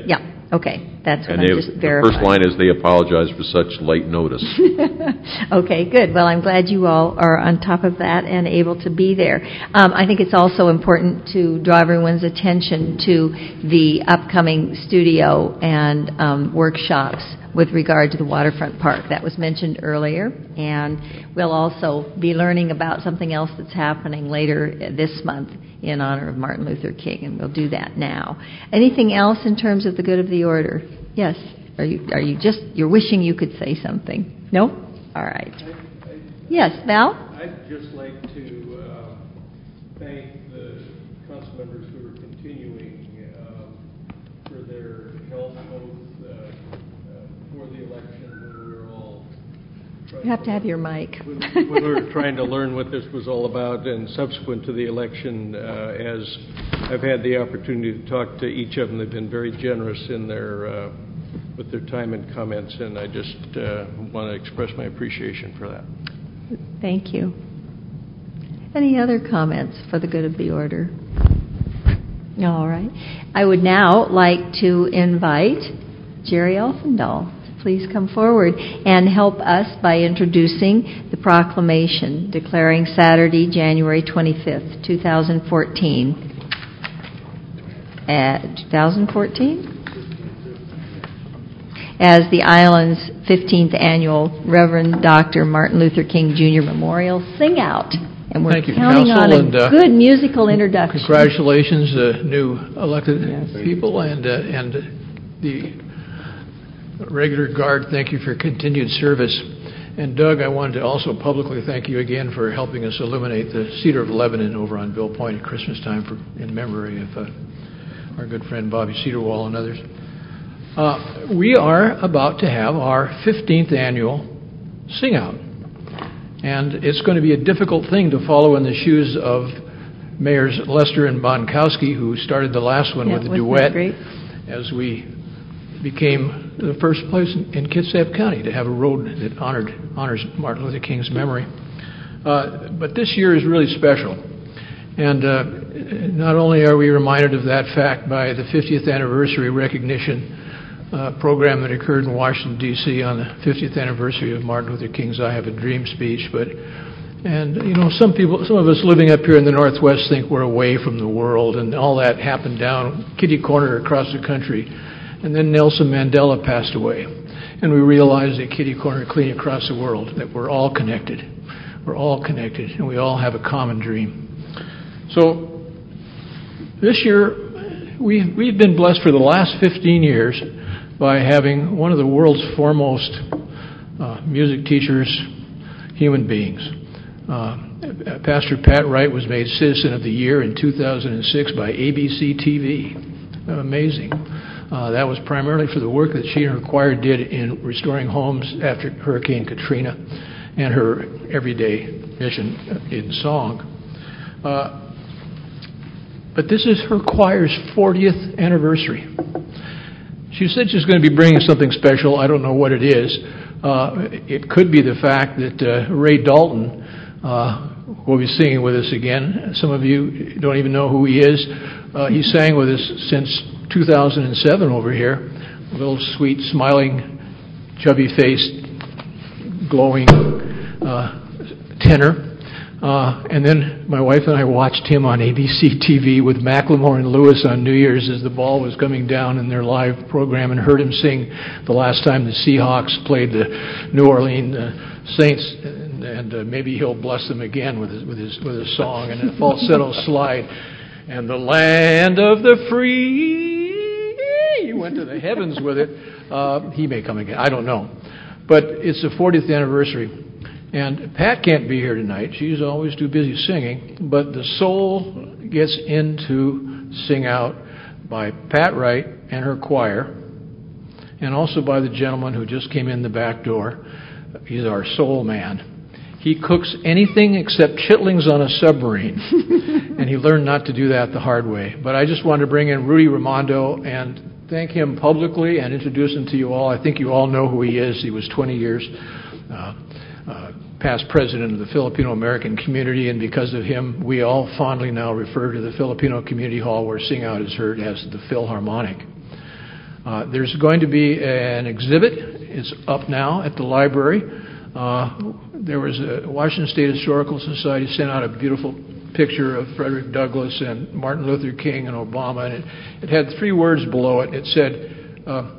Okay, that's what And I'm they, just the verifying. first line is they apologize for such late notice. Okay, good. Well, I'm glad you all are on top of that and able to be there. Um, I think it's also important to draw everyone's attention to the upcoming studio and um, workshops with regard to the waterfront park. That was mentioned earlier, and we'll also be learning about something else that's happening later this month in honor of Martin Luther King, and we'll do that now. Anything else in terms of the good of the order? Yes. Are you are you just you're wishing you could say something? No? All right. Yes, Val? I'd just like to uh, thank the council members who are continuing um, for their help both uh, uh, for the election when we were all You have to have your mic. when, when we were trying to learn what this was all about, and subsequent to the election, uh, as I've had the opportunity to talk to each of them. They've been very generous in their uh, with their time and comments, and I just uh, want to express my appreciation for that. Thank you. Any other comments for the good of the order? All right. I would now like to invite Jerry Elfendahl to please come forward and help us by introducing the proclamation declaring Saturday, January twenty-fifth, twenty fourteen. At twenty fourteen? As the island's fifteenth annual Reverend Doctor Martin Luther King Junior Memorial Sing Out. And we're Thank you, counting Council, on a and, uh, good musical introduction. Congratulations, uh, new elected yes. people, and uh, and the regular guard. Thank you for continued service. And Doug, I wanted to also publicly thank you again for helping us illuminate the Cedar of Lebanon over on Bill Point at Christmas time for in memory of uh, our good friend Bobby Cedarwall and others. Uh, we are about to have our fifteenth annual Sing Out. And it's going to be a difficult thing to follow in the shoes of Mayors Lester and Bonkowski, who started the last one yeah, with a duet, as we became the first place in, in Kitsap County to have a road that honored honors Martin Luther King's memory. Uh, but this year is really special. And uh, not only are we reminded of that fact by the fiftieth anniversary recognition Uh, program that occurred in Washington, D C on the fiftieth anniversary of Martin Luther King's I Have a Dream speech. But, and, you know, some people, some of us living up here in the Northwest think we're away from the world, and all that happened down kitty corner across the country. And then Nelson Mandela passed away. And we realized that kitty corner clean across the world, that we're all connected. We're all connected, and we all have a common dream. So, this year, we, we've been blessed for the last fifteen years by having one of the world's foremost uh, music teachers, human beings. Uh, Pastor Pat Wright was made Citizen of the Year in two thousand six by A B C T V. Amazing. Uh, that was primarily for the work that she and her choir did in restoring homes after Hurricane Katrina and her everyday mission in song. Uh, but this is her choir's fortieth anniversary. She said she's going to be bringing something special. I don't know what it is. Uh, it could be the fact that uh, Ray Dalton uh, will be singing with us again. Some of you don't even know who he is. Uh, he sang with us since two thousand seven over here. A little sweet, smiling, chubby-faced, glowing uh, tenor. Uh, and then my wife and I watched him on A B C T V with Macklemore and Lewis on New Year's as the ball was coming down in their live program, and heard him sing the last time the Seahawks played the New Orleans uh, Saints, and, and uh, maybe he'll bless them again with his with his with his song and a falsetto slide. And the land of the free, he went to the heavens with it. Uh, he may come again. I don't know, but it's the fortieth anniversary. And Pat can't be here tonight. She's always too busy singing. But the soul gets into Sing Out by Pat Wright and her choir, and also by the gentleman who just came in the back door. He's our soul man. He cooks anything except chitlings on a submarine. And he learned not to do that the hard way. But I just wanted to bring in Rudy Raimondo and thank him publicly and introduce him to you all. I think you all know who he is. He was twenty years uh, uh, past president of the Filipino American community, and because of him, we all fondly now refer to the Filipino Community Hall where Sing Out is heard as the Philharmonic. Uh, there's going to be an exhibit. It's up now at the library. Uh, there was a Washington State Historical Society sent out a beautiful picture of Frederick Douglass and Martin Luther King and Obama, and it, it had three words below it. It said, uh,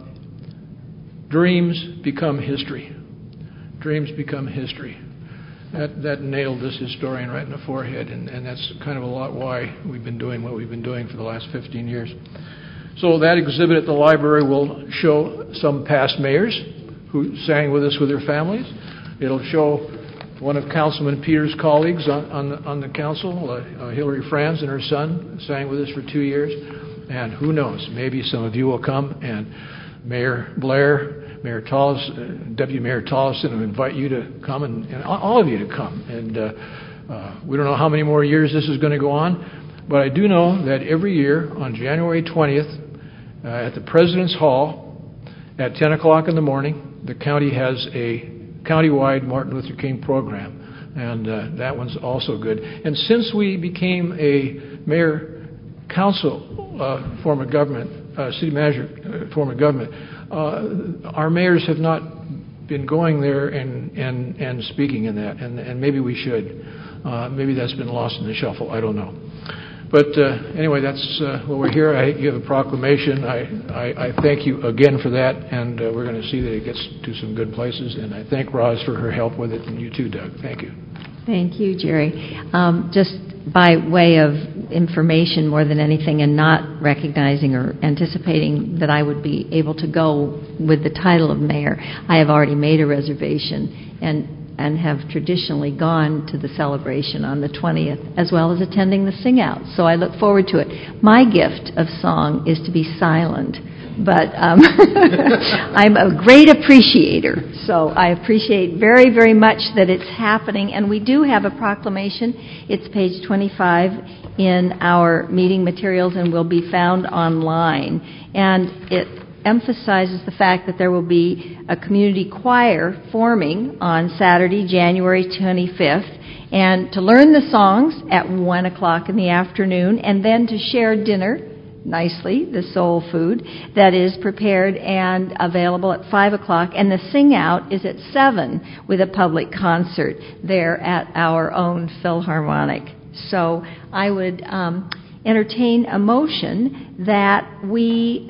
dreams become history. Dreams become history. That, that nailed this historian right in the forehead, and, and that's kind of a lot why we've been doing what we've been doing for the last fifteen years. So that exhibit at the library will show some past mayors who sang with us with their families. It'll show one of Councilman Peters' colleagues on, on, the, on the council, uh, uh, Hillary Franz and her son, sang with us for two years. And who knows, maybe some of you will come, and Mayor Blair, Mayor Tolles, uh, Deputy Mayor Tollison will invite you to come, and, and all of you to come. And uh, uh, we don't know how many more years this is going to go on, but I do know that every year on January twentieth uh, at the President's Hall at ten o'clock in the morning, the county has a countywide Martin Luther King program, and uh, that one's also good. And since we became a mayor council uh, form of government, uh, city manager uh, form of government, uh, our mayors have not been going there and, and, and speaking in that, and, and maybe we should. Uh, maybe that's been lost in the shuffle. I don't know. But uh, anyway, that's uh, what we're here. I give a proclamation. I, I, I thank you again for that, and uh, we're going to see that it gets to some good places. And I thank Roz for her help with it, and you too, Doug. Thank you. Thank you, Jerry. Um, just by way of information more than anything, and not recognizing or anticipating that I would be able to go with the title of mayor, I have already made a reservation and and have traditionally gone to the celebration on the twentieth, as well as attending the sing-out. So I look forward to it. My gift of song is to be silent, but um, I'm a great appreciator. So I appreciate very, very much that it's happening. And we do have a proclamation. It's page twenty-five in our meeting materials and will be found online. And it emphasizes the fact that there will be a community choir forming on Saturday, January twenty-fifth, and to learn the songs at one o'clock in the afternoon, and then to share dinner, nicely, the soul food, that is prepared and available at five o'clock, and the sing-out is at seven with a public concert there at our own Philharmonic. So I would um, entertain a motion that we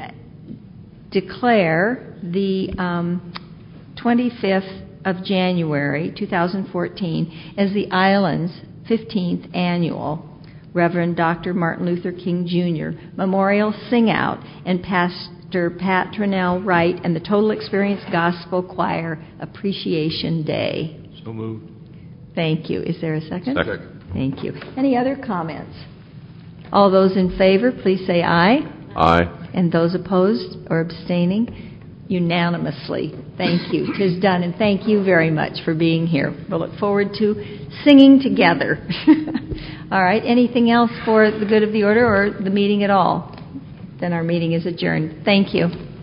declare the um, twenty-fifth of January, two thousand fourteen, as the Island's fifteenth annual Reverend Doctor Martin Luther King Junior Memorial Sing-Out and Pastor Pat Trinnell Wright and the Total Experience Gospel Choir Appreciation Day. So moved. Thank you. Is there a second? Second. Thank you. Any other comments? All those in favor, please say aye. Aye. And those opposed or abstaining, unanimously. Thank you. 'Tis done, and thank you very much for being here. We'll look forward to singing together. All right. Anything else for the good of the order or the meeting at all? Then our meeting is adjourned. Thank you.